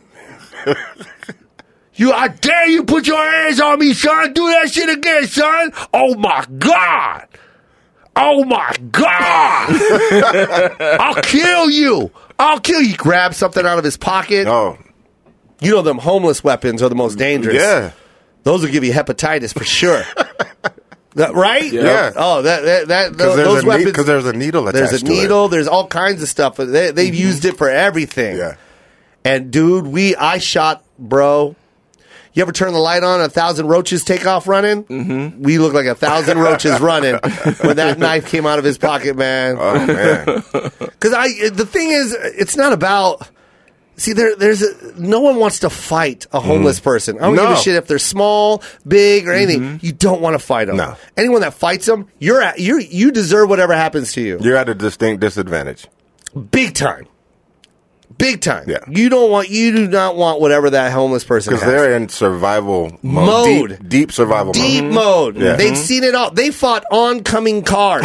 I dare you put your hands on me, son. Do that shit again, son. Oh my God. Oh my God. I'll kill you. He grabbed something out of his pocket.
Oh.
You know them homeless weapons are the most dangerous.
Yeah.
Those will give you hepatitis for sure. Right?
Yeah.
Oh, those weapons.
Because there's a needle attached to it.
There's a needle. There's all kinds of stuff. They've used it for everything.
Yeah.
And dude, I shot, bro. You ever turn the light on, 1,000 roaches take off running? Mm-hmm. We look like 1,000 roaches running when that knife came out of his pocket, man.
Oh, man.
Because the thing is, it's not about. See, no one wants to fight a homeless person. I don't give a shit if they're small, big, or anything. You don't want to fight them.
No.
Anyone that fights them, you deserve whatever happens to you.
You're at a distinct disadvantage.
Big time. Big time.
Yeah.
You do not want whatever that homeless person has.
Because they're in survival mode. Deep survival
mode.
Yeah.
They've seen it all. They fought oncoming cars.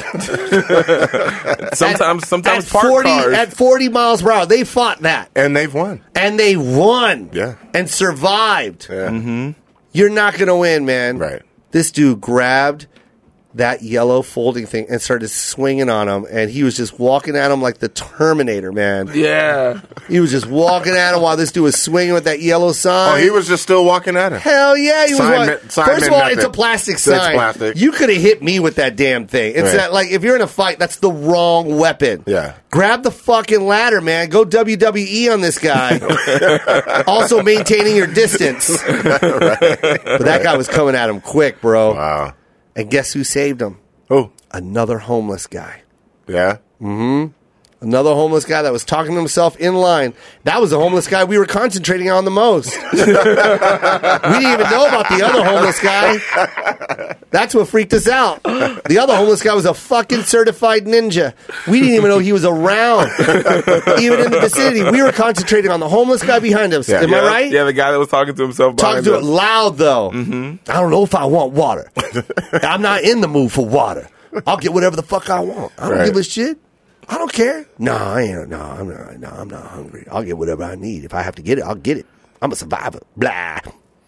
sometimes
at
parked
40,
cars.
At 40 miles per hour. They fought that.
And they've won.
Yeah. And survived.
Yeah. Mm-hmm.
You're not going to win, man.
Right.
This dude grabbed that yellow folding thing and started swinging on him, and he was just walking at him like the Terminator, man.
Yeah.
He was just walking at him while this dude was swinging with that yellow sign.
Oh, he was just still walking at him.
Hell yeah, he was. First of all,
nothing.
it's a plastic sign.
It's plastic.
You could have hit me with that damn thing. It's
Right.
that, like, if you're in a fight, that's the wrong weapon.
Yeah.
Grab the fucking ladder, man. Go WWE on this guy. Also maintaining your distance.
Right.
But that guy was coming at him quick, bro.
Wow.
And guess who saved him?
Oh.
Another homeless guy.
Yeah.
Another homeless guy that was talking to himself in line. That was the homeless guy we were concentrating on the most. We didn't even know about the other homeless guy. That's what freaked us out. The other homeless guy was a fucking certified ninja. We didn't even know he was around, even in the vicinity. We were concentrating on the homeless guy behind us.
Yeah.
Am I right?
Yeah, the guy that was talking to himself
Talking
behind
to
us.
it loud, though. I don't know if I want water. I'm not in the mood for water. I'll get whatever the fuck I want. I don't
Right.
give a shit. I don't care. No, I ain't. No, I'm not. No, I'm not hungry. I'll get whatever I need. If I have to get it, I'll get it. I'm a survivor. Blah.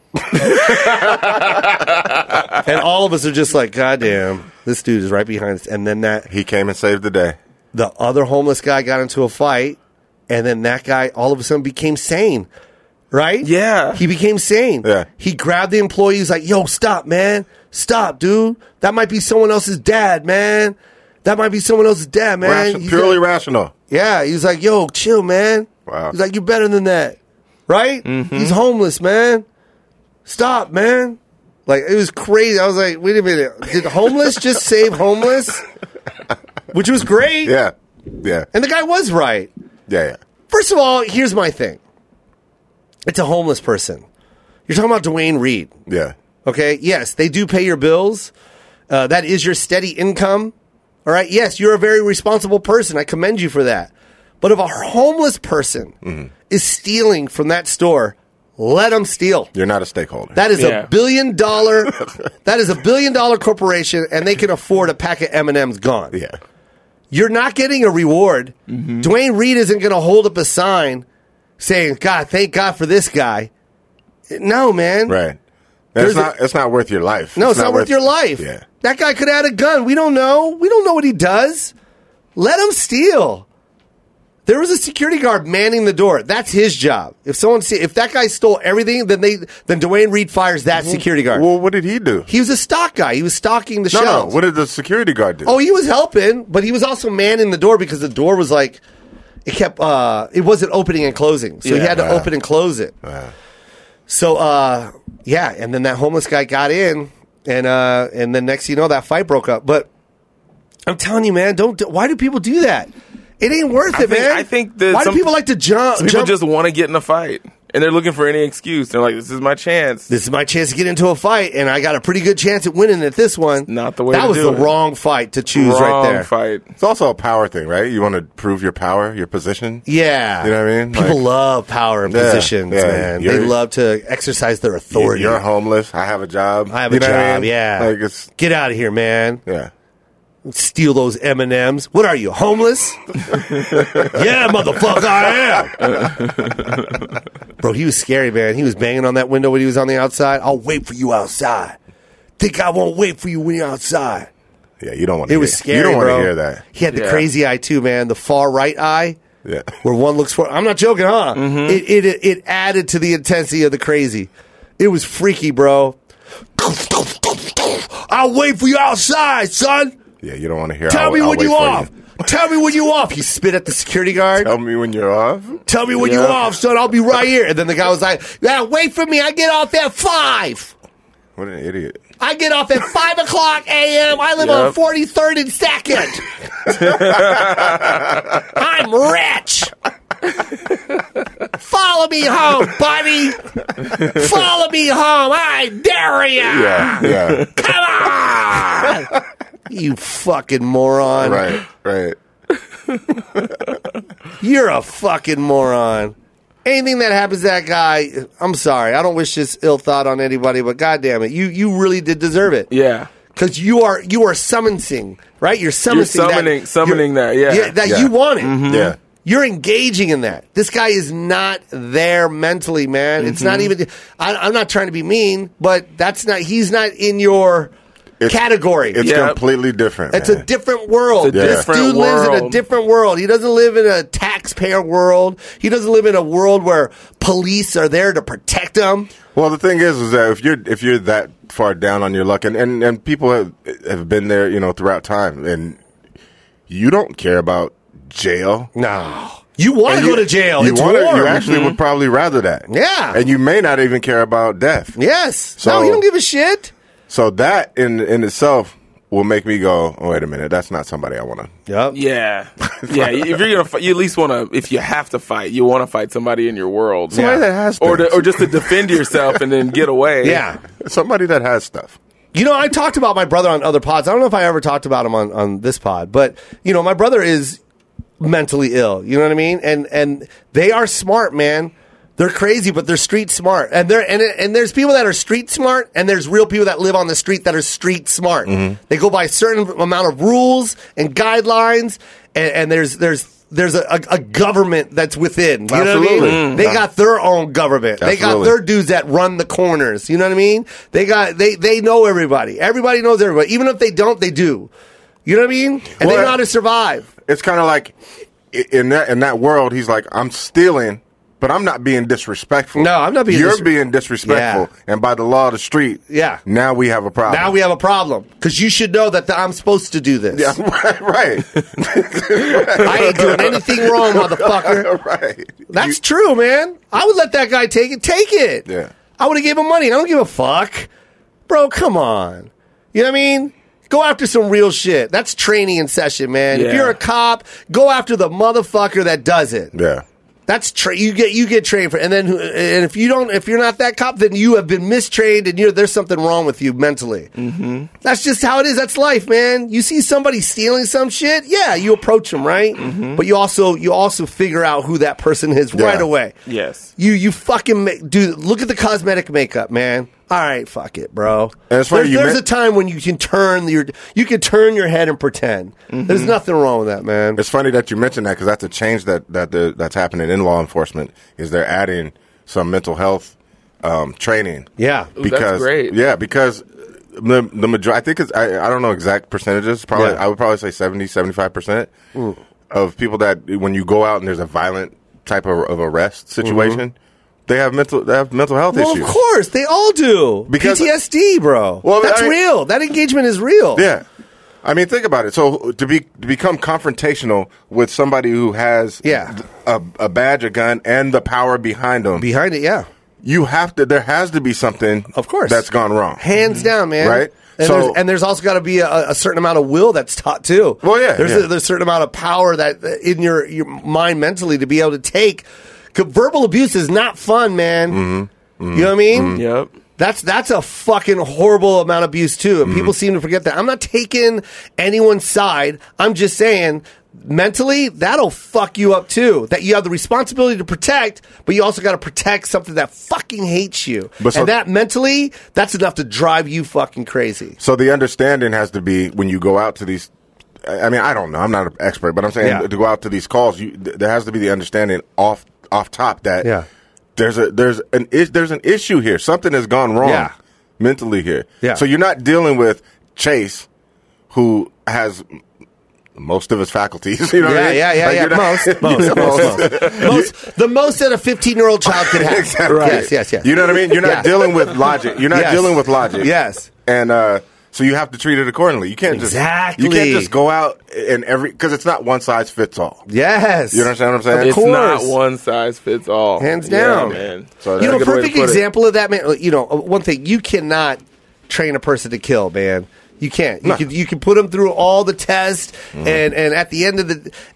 And all of us are just like, God damn, this dude is right behind us. And then
He came and saved the day.
the other homeless guy got into a fight, and then that guy all of a sudden became sane. Right?
Yeah.
He became sane.
Yeah.
He grabbed the employee. He's like, yo, stop, man. Stop, dude. That might be someone else's dad, man. That might be someone else's dad, man. He's
Purely
like,
rational.
yeah. He's like, yo, chill, man.
Wow.
He's like, you're better than that. Right? He's homeless, man. Stop, man. Like, it was crazy. I was like, wait a minute. Did homeless just save homeless? Which was great.
Yeah. Yeah.
And the guy was right.
Yeah.
First of all, here's my thing. It's a homeless person. You're talking about Dwayne Reed.
Yeah.
Okay? Yes, they do pay your bills. That is your steady income. All right? Yes, you're a very responsible person. I commend you for that. But if a homeless person is stealing from that store, let them steal.
You're not a stakeholder.
That is
Yeah.
$1 billion. That is $1 billion corporation, and they can afford a pack of M&Ms gone.
Yeah.
You're not getting a reward. Dwayne Reed isn't going to hold up a sign saying, God, thank God for this guy. No, man.
Right.
There's
It's not worth your life.
No, it's not worth your life.
Yeah.
That guy could have had a gun. We don't know. We don't know what he does. Let him steal. There was a security guard manning the door. That's his job. If that guy stole everything, then Dwayne Reed fires that security guard.
Well, what did he do?
He was a stock guy. He was stocking the
No.
shelves.
What did the security guard do?
Oh, he was helping, but he was also manning the door because the door was like, it wasn't opening and closing. So he had to open and close it. So, and then that homeless guy got in, and then next thing you know, that fight broke up. But I'm telling you, man, why do people do that? It ain't worth it, man.
I think that
why do people like to jump?
People just want to get in a fight. And they're looking for any excuse. They're like, this is my chance.
This is my chance to get into a fight, and I got a pretty good chance at winning at this one.
Not the way
that
to
was
do
the
it.
wrong fight to choose right
Wrong
there.
fight.
It's also a power thing, right? You want to prove your power, your position.
Yeah.
You know what I mean?
People
Like-
love power and
Yeah,
positions,
yeah.
man. They
You're-
love to exercise their authority.
You're homeless. I have a job.
I have
You
a
know what I
job,
mean?
yeah.
Like it's
Get out of here, man.
yeah.
Steal those M&Ms. What are you, homeless? Yeah, motherfucker, I am. Bro, he was scary, man. He was banging on that window when he was on the outside. I'll wait for you outside. Think I won't wait for you when you're outside.
Yeah, you don't want to.
It was scary,
You don't
bro.
want to hear that.
He had the
Yeah.
crazy eye too, man. The far right eye,
Yeah.
where one looks for. I'm not joking, huh?
Mm-hmm.
It added to the intensity of the crazy. It was freaky, bro. I'll wait for you outside, son.
Yeah, you don't want to hear.
Tell me
I'll
when
wait
you
for
off. Tell me when you off. He spit at the security guard.
Tell me when you're off.
Tell me when you
Yeah.
off, son. I'll be right here. And then the guy was like, "Yeah, wait for me. I get off at 5.
What an idiot.
I get off at 5 o'clock a.m. I live on
Yep.
43rd and 2nd. I'm rich. Follow me home, buddy. Follow me home. I dare you.
Yeah, yeah.
Come on. You fucking moron.
right.
You're a fucking moron. Anything that happens to that guy, I'm sorry. I don't wish this ill thought on anybody, but goddamn it, you really did deserve it.
Yeah.
Because you are summoning, right? You're summoning
summoning that, yeah.
that
Yeah.
you wanted.
Yeah.
You're engaging in that. This guy is not there mentally, man. It's not even. I'm not trying to be mean, but that's not. He's not in your category.
It's
Yeah.
completely different.
It's
man.
a different world.
It's a
This
different
dude lives in a
world.
different world. He doesn't live in a taxpayer world. He doesn't live in a world where police are there to protect him.
Well, the thing is that if you're that far down on your luck, and people have been there, throughout time, and you don't care about jail.
No. You want to go to jail. It's war.
You actually would probably rather that.
Yeah.
And you may not even care about death.
Yes.
So-
No, he don't give a shit.
So that in itself will make me go, oh, wait a minute, that's not somebody I want to.
Yep.
Yeah. Yeah. If you're gonna fight, you at least want to. If you have to fight, you want to fight somebody in your world.
Somebody that has
or
things.
or just to defend yourself and then get away.
Yeah.
Somebody that has stuff.
I talked about my brother on other pods. I don't know if I ever talked about him on this pod, but my brother is mentally ill. You know what I mean? And they are smart, man. They're crazy, but they're street smart. And there's people that are street smart, and there's real people that live on the street that are street smart. They go by a certain amount of rules and guidelines, and there's a government that's within. You know what I
Absolutely.
mean? They got their own government. They got
Absolutely.
their dudes that run the corners. You know what I mean? They know everybody. Everybody knows everybody. Even if they don't, they do. You know what I mean? And they
Well,
know how to survive.
It's kind of like in that world, he's like, I'm stealing, but I'm not being disrespectful.
No, I'm not being
You're being disrespectful.
Yeah.
And by the law of the street,
Yeah.
now we have a problem.
Now we have a problem because you should know that I'm supposed to do this.
Yeah, right.
I ain't doing anything wrong, motherfucker.
Right.
That's true, man. I would let that guy take it. Take it.
Yeah.
I would have gave him money. I don't give a fuck. Bro, come on. You know what I mean? Go after some real shit. That's training in session, man. If
Yeah.
you're a cop, go after the motherfucker that does it.
Yeah.
That's you get trained for, and if you're not that cop, then you have been mistrained, and there's something wrong with you mentally. Mm-hmm. That's just how it is. That's life, man. You see somebody stealing some shit, yeah, you approach them, right? Mm-hmm. But you also figure out who that person is right away.
Yes.
You fucking dude. Look at the cosmetic makeup, man. All right, fuck it, bro.
And it's funny,
There's a time when you can turn your head and pretend. There's nothing wrong with that, man.
It's funny that you mentioned that because that's a change that's happening in law enforcement is they're adding some mental health training.
Yeah.
Ooh, that's great.
Yeah, because the majority, I think I don't know exact percentages. Probably
Yeah.
I would probably say 70-75% of people that when you go out and there's a violent type of arrest situation. They have mental health
Well,
issues.
of course, they all do.
Because-
PTSD, bro.
Well,
that's
I mean-
real. That engagement is real.
Yeah. I mean, think about it. So to become confrontational with somebody who has a badge, a gun, and the power behind them,
Behind it, yeah.
there has to be something,
Of course.
that's gone wrong.
Hands down, man.
Right?
And there's also got to be a certain amount of will that's taught too.
Well, yeah,
There's
yeah.
a certain amount of power that in your mind mentally to be able to take. Verbal abuse is not fun, man. You know what I mean?
Yep.
That's a fucking horrible amount of abuse too. And people seem to forget that. I'm not taking anyone's side. I'm just saying mentally that'll fuck you up too. That you have the responsibility to protect, but you also got to protect something that fucking hates you. And that mentally, that's enough to drive you fucking crazy.
So the understanding has to be when you go out to these. I mean, I don't know. I'm not an expert, but I'm saying to go out to these calls, there has to be the understanding off top that there's an issue here. Something has gone wrong mentally here. Yeah. So you're not dealing with Chase, who has most of his faculties. You know what I mean?
Most. The most that a 15-year-old child could have.
Exactly.
Right. Yes.
You know what I mean? You're not dealing with logic. You're not dealing with logic.
Yes.
And so you have to treat it accordingly. You can't just go out and because it's not one size fits all.
Yes.
You understand what I'm saying?
It's not one size fits all.
Hands down.
Man.
So a perfect example of that, man. One thing, you cannot train a person to kill, man. You can't. You can put them through all the tests, and at the end of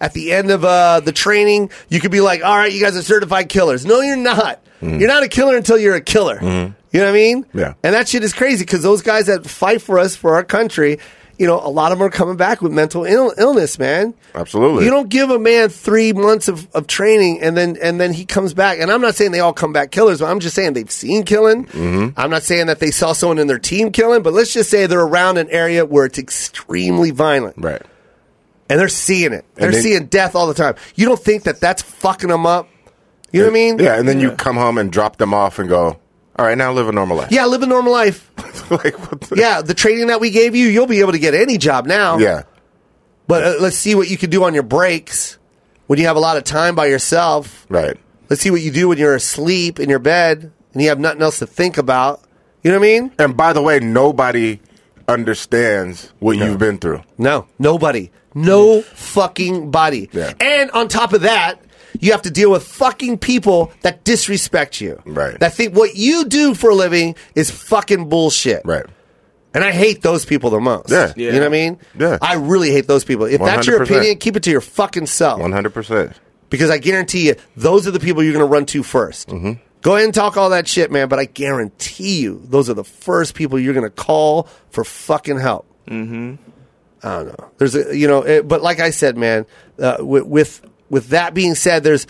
the training, you could be like, all right, you guys are certified killers. No, you're not. You're not a killer until you're a killer. You know what I mean?
Yeah.
And that shit is crazy because those guys that fight for us, for our country, a lot of them are coming back with mental illness, man.
Absolutely.
You don't give a man 3 months of training and then he comes back. And I'm not saying they all come back killers, but I'm just saying they've seen killing. I'm not saying that they saw someone in their team killing, but let's just say they're around an area where it's extremely violent.
Right.
And they're seeing it. They're seeing death all the time. You don't think that that's fucking them up? You know what I mean?
Yeah, and then you come home and drop them off and go, all right, now live a normal life.
Yeah, live a normal life. The training that we gave you, you'll be able to get any job now.
Yeah.
But let's see what you can do on your breaks when you have a lot of time by yourself.
Right.
Let's see what you do when you're asleep in your bed and you have nothing else to think about. You know what I mean?
And by the way, nobody understands what you've been through.
No, nobody. No fucking body.
Yeah.
And on top of that, you have to deal with fucking people that disrespect you.
Right.
That think what you do for a living is fucking bullshit.
Right.
And I hate those people the most.
Yeah.
You know what I mean?
Yeah.
I really hate those people. If that's your
100%.
opinion, keep it to your fucking self.
100%.
Because I guarantee you, those are the people you're going to run to first. Go ahead and talk all that shit, man, but I guarantee you, those are the first people you're going to call for fucking help. I don't know. There's but like I said, man, with that being said, there's,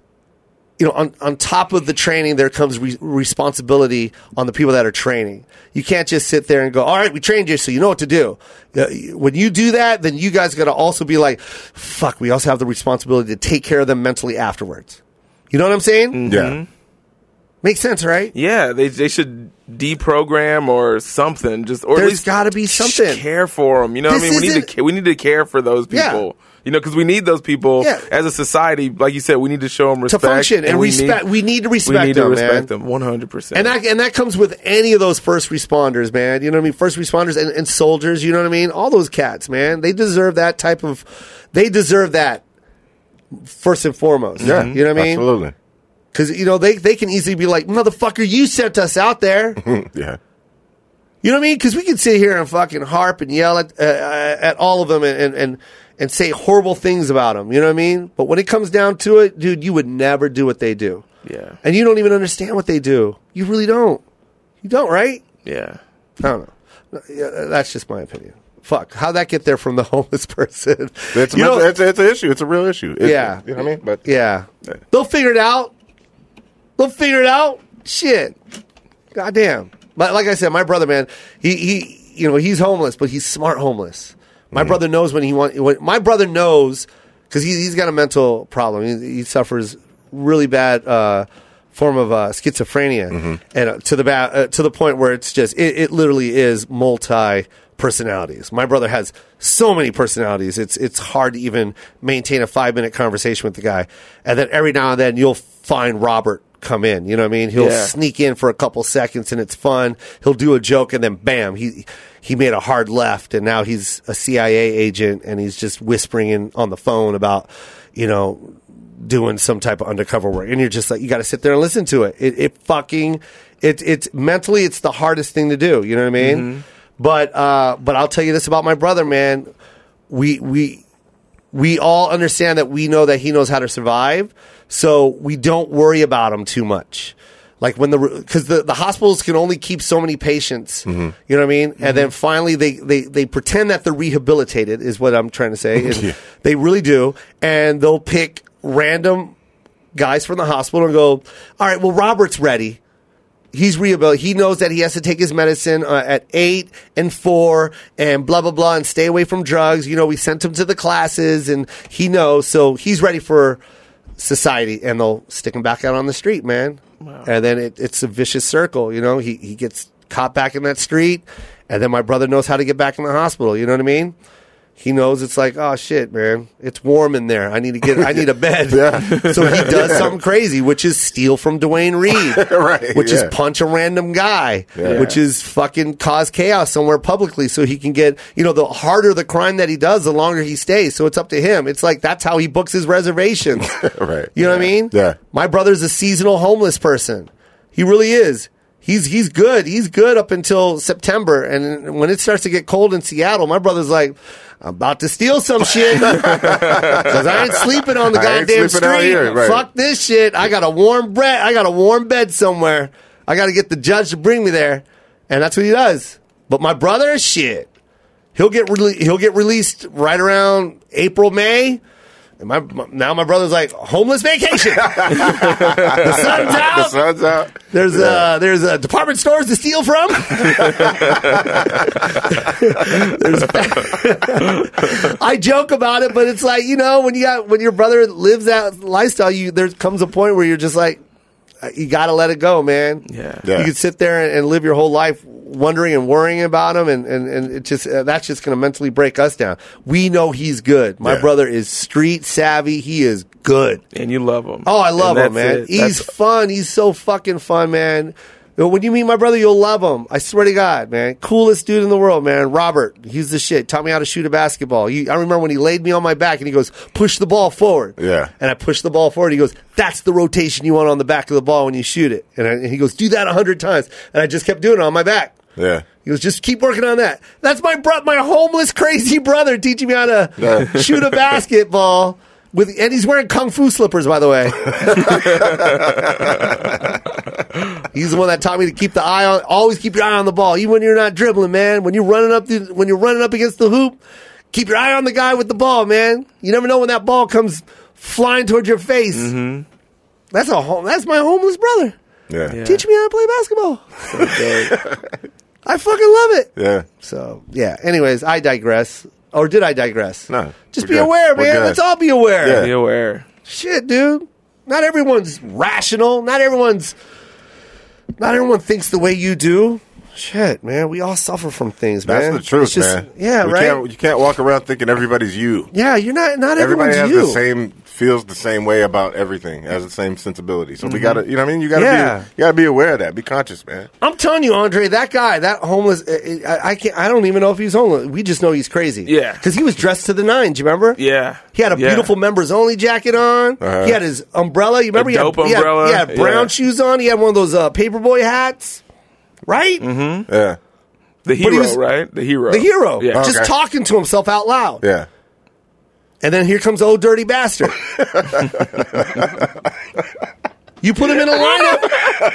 on top of the training, there comes responsibility on the people that are training. You can't just sit there and go, all right, we trained you, so you know what to do. When you do that, then you guys got to also be like, fuck, we also have the responsibility to take care of them mentally afterwards. You know what I'm saying?
Yeah.
Makes sense, right?
Yeah, they should deprogram or something. There's
at least got to be something.
Care for them. You know what I mean? We need to care for those people. Yeah. Because we need those people as a society. Like you said, we need to show them respect.
To function and respect. We need to respect them, man.
100%.
And that comes with any of those first responders, man. You know what I mean? First responders and soldiers, you know what I mean? All those cats, man. They deserve that they deserve that first and foremost.
Yeah.
You know what I mean?
Absolutely.
Because, they can easily be like, motherfucker, you sent us out there.
Yeah.
You know what I mean? Because we can sit here and fucking harp and yell at all of them and say horrible things about them. You know what I mean? But when it comes down to it, dude, you would never do what they do.
Yeah.
And you don't even understand what they do. You really don't. You don't, right?
Yeah.
I don't know. That's just my opinion. Fuck. How'd that get there from the homeless person?
It's an issue. It's a real issue.
Yeah.
You know what I mean? But
yeah. They'll figure it out. Shit. Goddamn. But like I said, my brother, man, he's homeless, but he's smart homeless. My brother knows my brother knows because he's got a mental problem. He suffers really bad form of schizophrenia, and to the point where it's just it literally is multi personalities. My brother has so many personalities. It's hard to even maintain a 5-minute conversation with the guy. And then every now and then you'll find Robert come in. You know what I mean? He'll sneak in for a couple seconds and it's fun. He'll do a joke and then bam, he made a hard left and now he's a CIA agent and he's just whispering on the phone about, doing some type of undercover work. And you're just like, you got to sit there and listen to it. It's mentally, it's the hardest thing to do. You know what I mean? But I'll tell you this about my brother, man. We we all understand that we know that he knows how to survive, so we don't worry about him too much. Like because the hospitals can only keep so many patients, you know what I mean? And then finally they pretend that they're rehabilitated is what I'm trying to say. They really do. And they'll pick random guys from the hospital and go, all right, well, Robert's ready. He's rehabilitated. He knows that he has to take his medicine at 8 and 4 and blah, blah, blah, and stay away from drugs. You know, we sent him to the classes and he knows. So he's ready for society, and they'll stick him back out on the street, man. Wow. And then it's a vicious circle, you know. He gets caught back in that street, and then my brother knows how to get back in the hospital. You know what I mean? He knows it's like, oh shit, man, it's warm in there. I need a bed. So he does something crazy, which is steal from Dwayne Reed,
right?
Which is punch a random guy, which is fucking cause chaos somewhere publicly, so he can get, you know, the harder the crime that he does, the longer he stays. So it's up to him. It's like that's how he books his reservations,
right?
You know what I mean?
Yeah. My
brother's a seasonal homeless person. He really is. He's good. He's good up until September, and when it starts to get cold in Seattle, my brother's like, I'm about to steal some shit because I ain't sleeping on the goddamn street. Right. Fuck this shit. I got a warm bed somewhere. I got to get the judge to bring me there, and that's what he does. But my brother, shit, he'll get released right around April, May. And now my brother's like, homeless vacation. The sun's out.
The sun's out.
There's department stores to steal from. I joke about it, but it's like, you know, when your brother lives that lifestyle, there comes a point where you're just like, you got to let it go, man.
Yeah.
You can sit there and live your whole life wondering and worrying about him, and it just that's just going to mentally break us down. We know he's good. My brother is street savvy. He is good.
And you love him.
Oh, I love him, man. He's fun. He's so fucking fun, man. When you meet my brother, you'll love him. I swear to God, man. Coolest dude in the world, man. Robert, he's the shit. Taught me how to shoot a basketball. I remember when he laid me on my back and he goes, push the ball forward.
Yeah.
And I pushed the ball forward. He goes, that's the rotation you want on the back of the ball when you shoot it. And he goes, do that 100 times. And I just kept doing it on my back.
Yeah.
He goes, just keep working on that. That's my homeless, crazy brother teaching me how to shoot a basketball. And he's wearing kung fu slippers, by the way. He's the one that taught me to keep the eye on. Always keep your eye on the ball, even when you're not dribbling, man. When you're running up against the hoop, keep your eye on the guy with the ball, man. You never know when that ball comes flying towards your face. Mm-hmm. That's my homeless brother.
Yeah.
Teach me how to play basketball. I fucking love it.
Yeah.
So yeah. Anyways, I digress. Or did I digress?
No.
Just be aware, man. Let's all be aware.
Yeah. Be aware.
Shit, dude. Not everyone's rational. Not everyone thinks the way you do. Shit, man. We all suffer from things, man.
That's the truth, man.
Yeah, right?
You can't walk around thinking everybody's you.
Yeah, you're not
everybody
everyone's
has feels the same way about everything, has the same sensibility. So we gotta, you know what I mean? You gotta be aware of that. Be conscious, man.
I'm telling you, Andre, that guy, that homeless, I don't even know if he's homeless. We just know he's crazy.
Yeah.
Because he was dressed to the nines, you remember?
Yeah.
He had a beautiful members only jacket on. He had his umbrella. You remember?
Umbrella.
He had brown shoes on. He had one of those paperboy hats. Right?
Mm-hmm. Yeah.
The hero, right? The hero.
The hero.
Yeah.
Just talking to himself out loud.
Yeah.
And then here comes old dirty bastard. You put him in a lineup.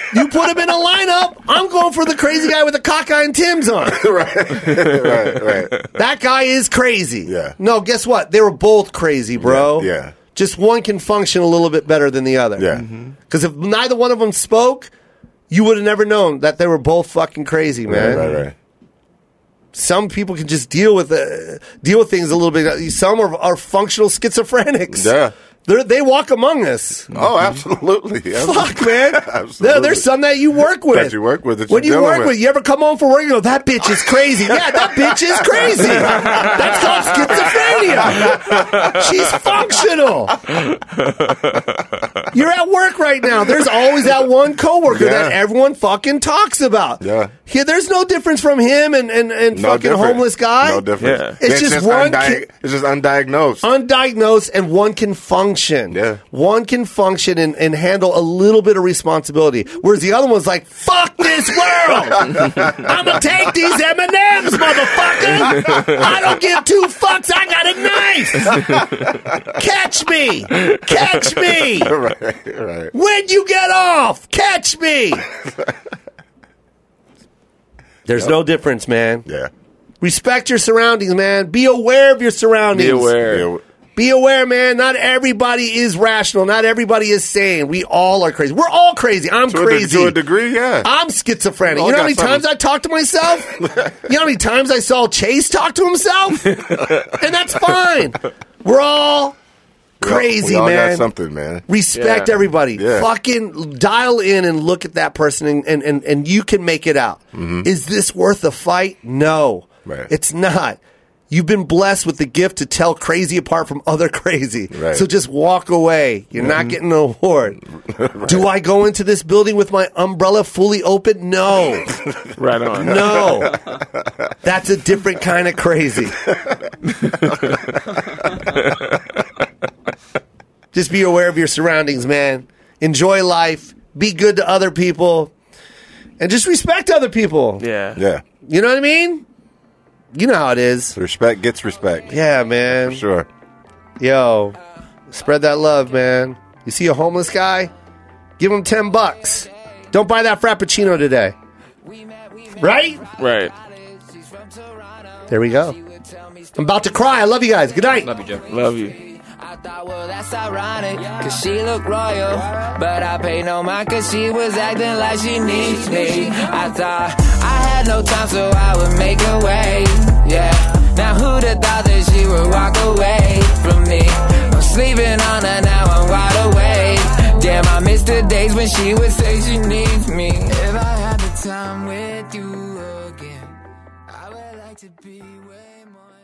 I'm going for the crazy guy with the cockeyed Timbs on.
Right.
That guy is crazy.
Yeah.
No, guess what? They were both crazy, bro.
Yeah.
Just one can function a little bit better than the other.
Yeah.
Because if neither one of them spoke, you would have never known that they were both fucking crazy, man.
Right.
Some people can just deal with things a little bit. Some are functional schizophrenics.
Yeah.
They walk among us.
Oh, absolutely.
Fuck, man.
Absolutely.
There's some that you work with.
That you work with.
When you work with, you ever come home from work, you go, that bitch is crazy. Yeah, that bitch is crazy. That's called schizophrenia. She's functional. You're at work right now. There's always that one coworker that everyone fucking talks about.
Yeah.
There's no difference from him and
no
fucking
difference.
homeless guy.
No difference.
Yeah.
It's just one.
It's just undiagnosed.
Undiagnosed, and one can function.
Yeah.
One can function and handle a little bit of responsibility. Whereas the other one's like, fuck this world. I'm going to take these M&Ms, motherfucker. I don't give two fucks. I got a knife. Catch me! Catch me!
Right.
When you get off, catch me! There's no difference, man.
Yeah.
Respect your surroundings, man. Be aware of your surroundings.
Be aware.
Be aware, man. Not everybody is rational. Not everybody is sane. We all are crazy. We're all crazy. I'm crazy.
To a degree, yeah.
I'm schizophrenic. You know how many times I talk to myself? You know how many times I saw Chase talk to himself? And that's fine. We're all crazy,
we all
man.
got something, man.
Respect everybody.
Yeah.
Fucking dial in and look at that person and you can make it out.
Mm-hmm.
Is this worth a fight? No.
Right.
It's not. You've been blessed with the gift to tell crazy apart from other crazy.
Right.
So just walk away. You're not getting an award. Right. Do I go into this building with my umbrella fully open? No.
Right on.
No. That's a different kind of crazy. Just be aware of your surroundings, man. Enjoy life. Be good to other people. And just respect other people.
Yeah.
Yeah.
You know what I mean? You know how it is.
Respect gets respect.
Yeah, man.
For sure.
Yo, spread that love, man. You see a homeless guy? Give him $10. Don't buy that Frappuccino today. Right?
Right.
There we go. I'm about to cry. I love you guys. Good night.
Love you, Joe.
Love you.
I thought, well, that's ironic, cause she looked royal. But I paid no mind, cause she was acting like she needs me. I thought I had no time, so I would make her wait. Yeah, now who'd have thought that she would walk away from me? I'm sleeping on her, now I'm wide awake. Damn, I miss the days when she would say she needs me. If I had the time with you again, I would like to be way more.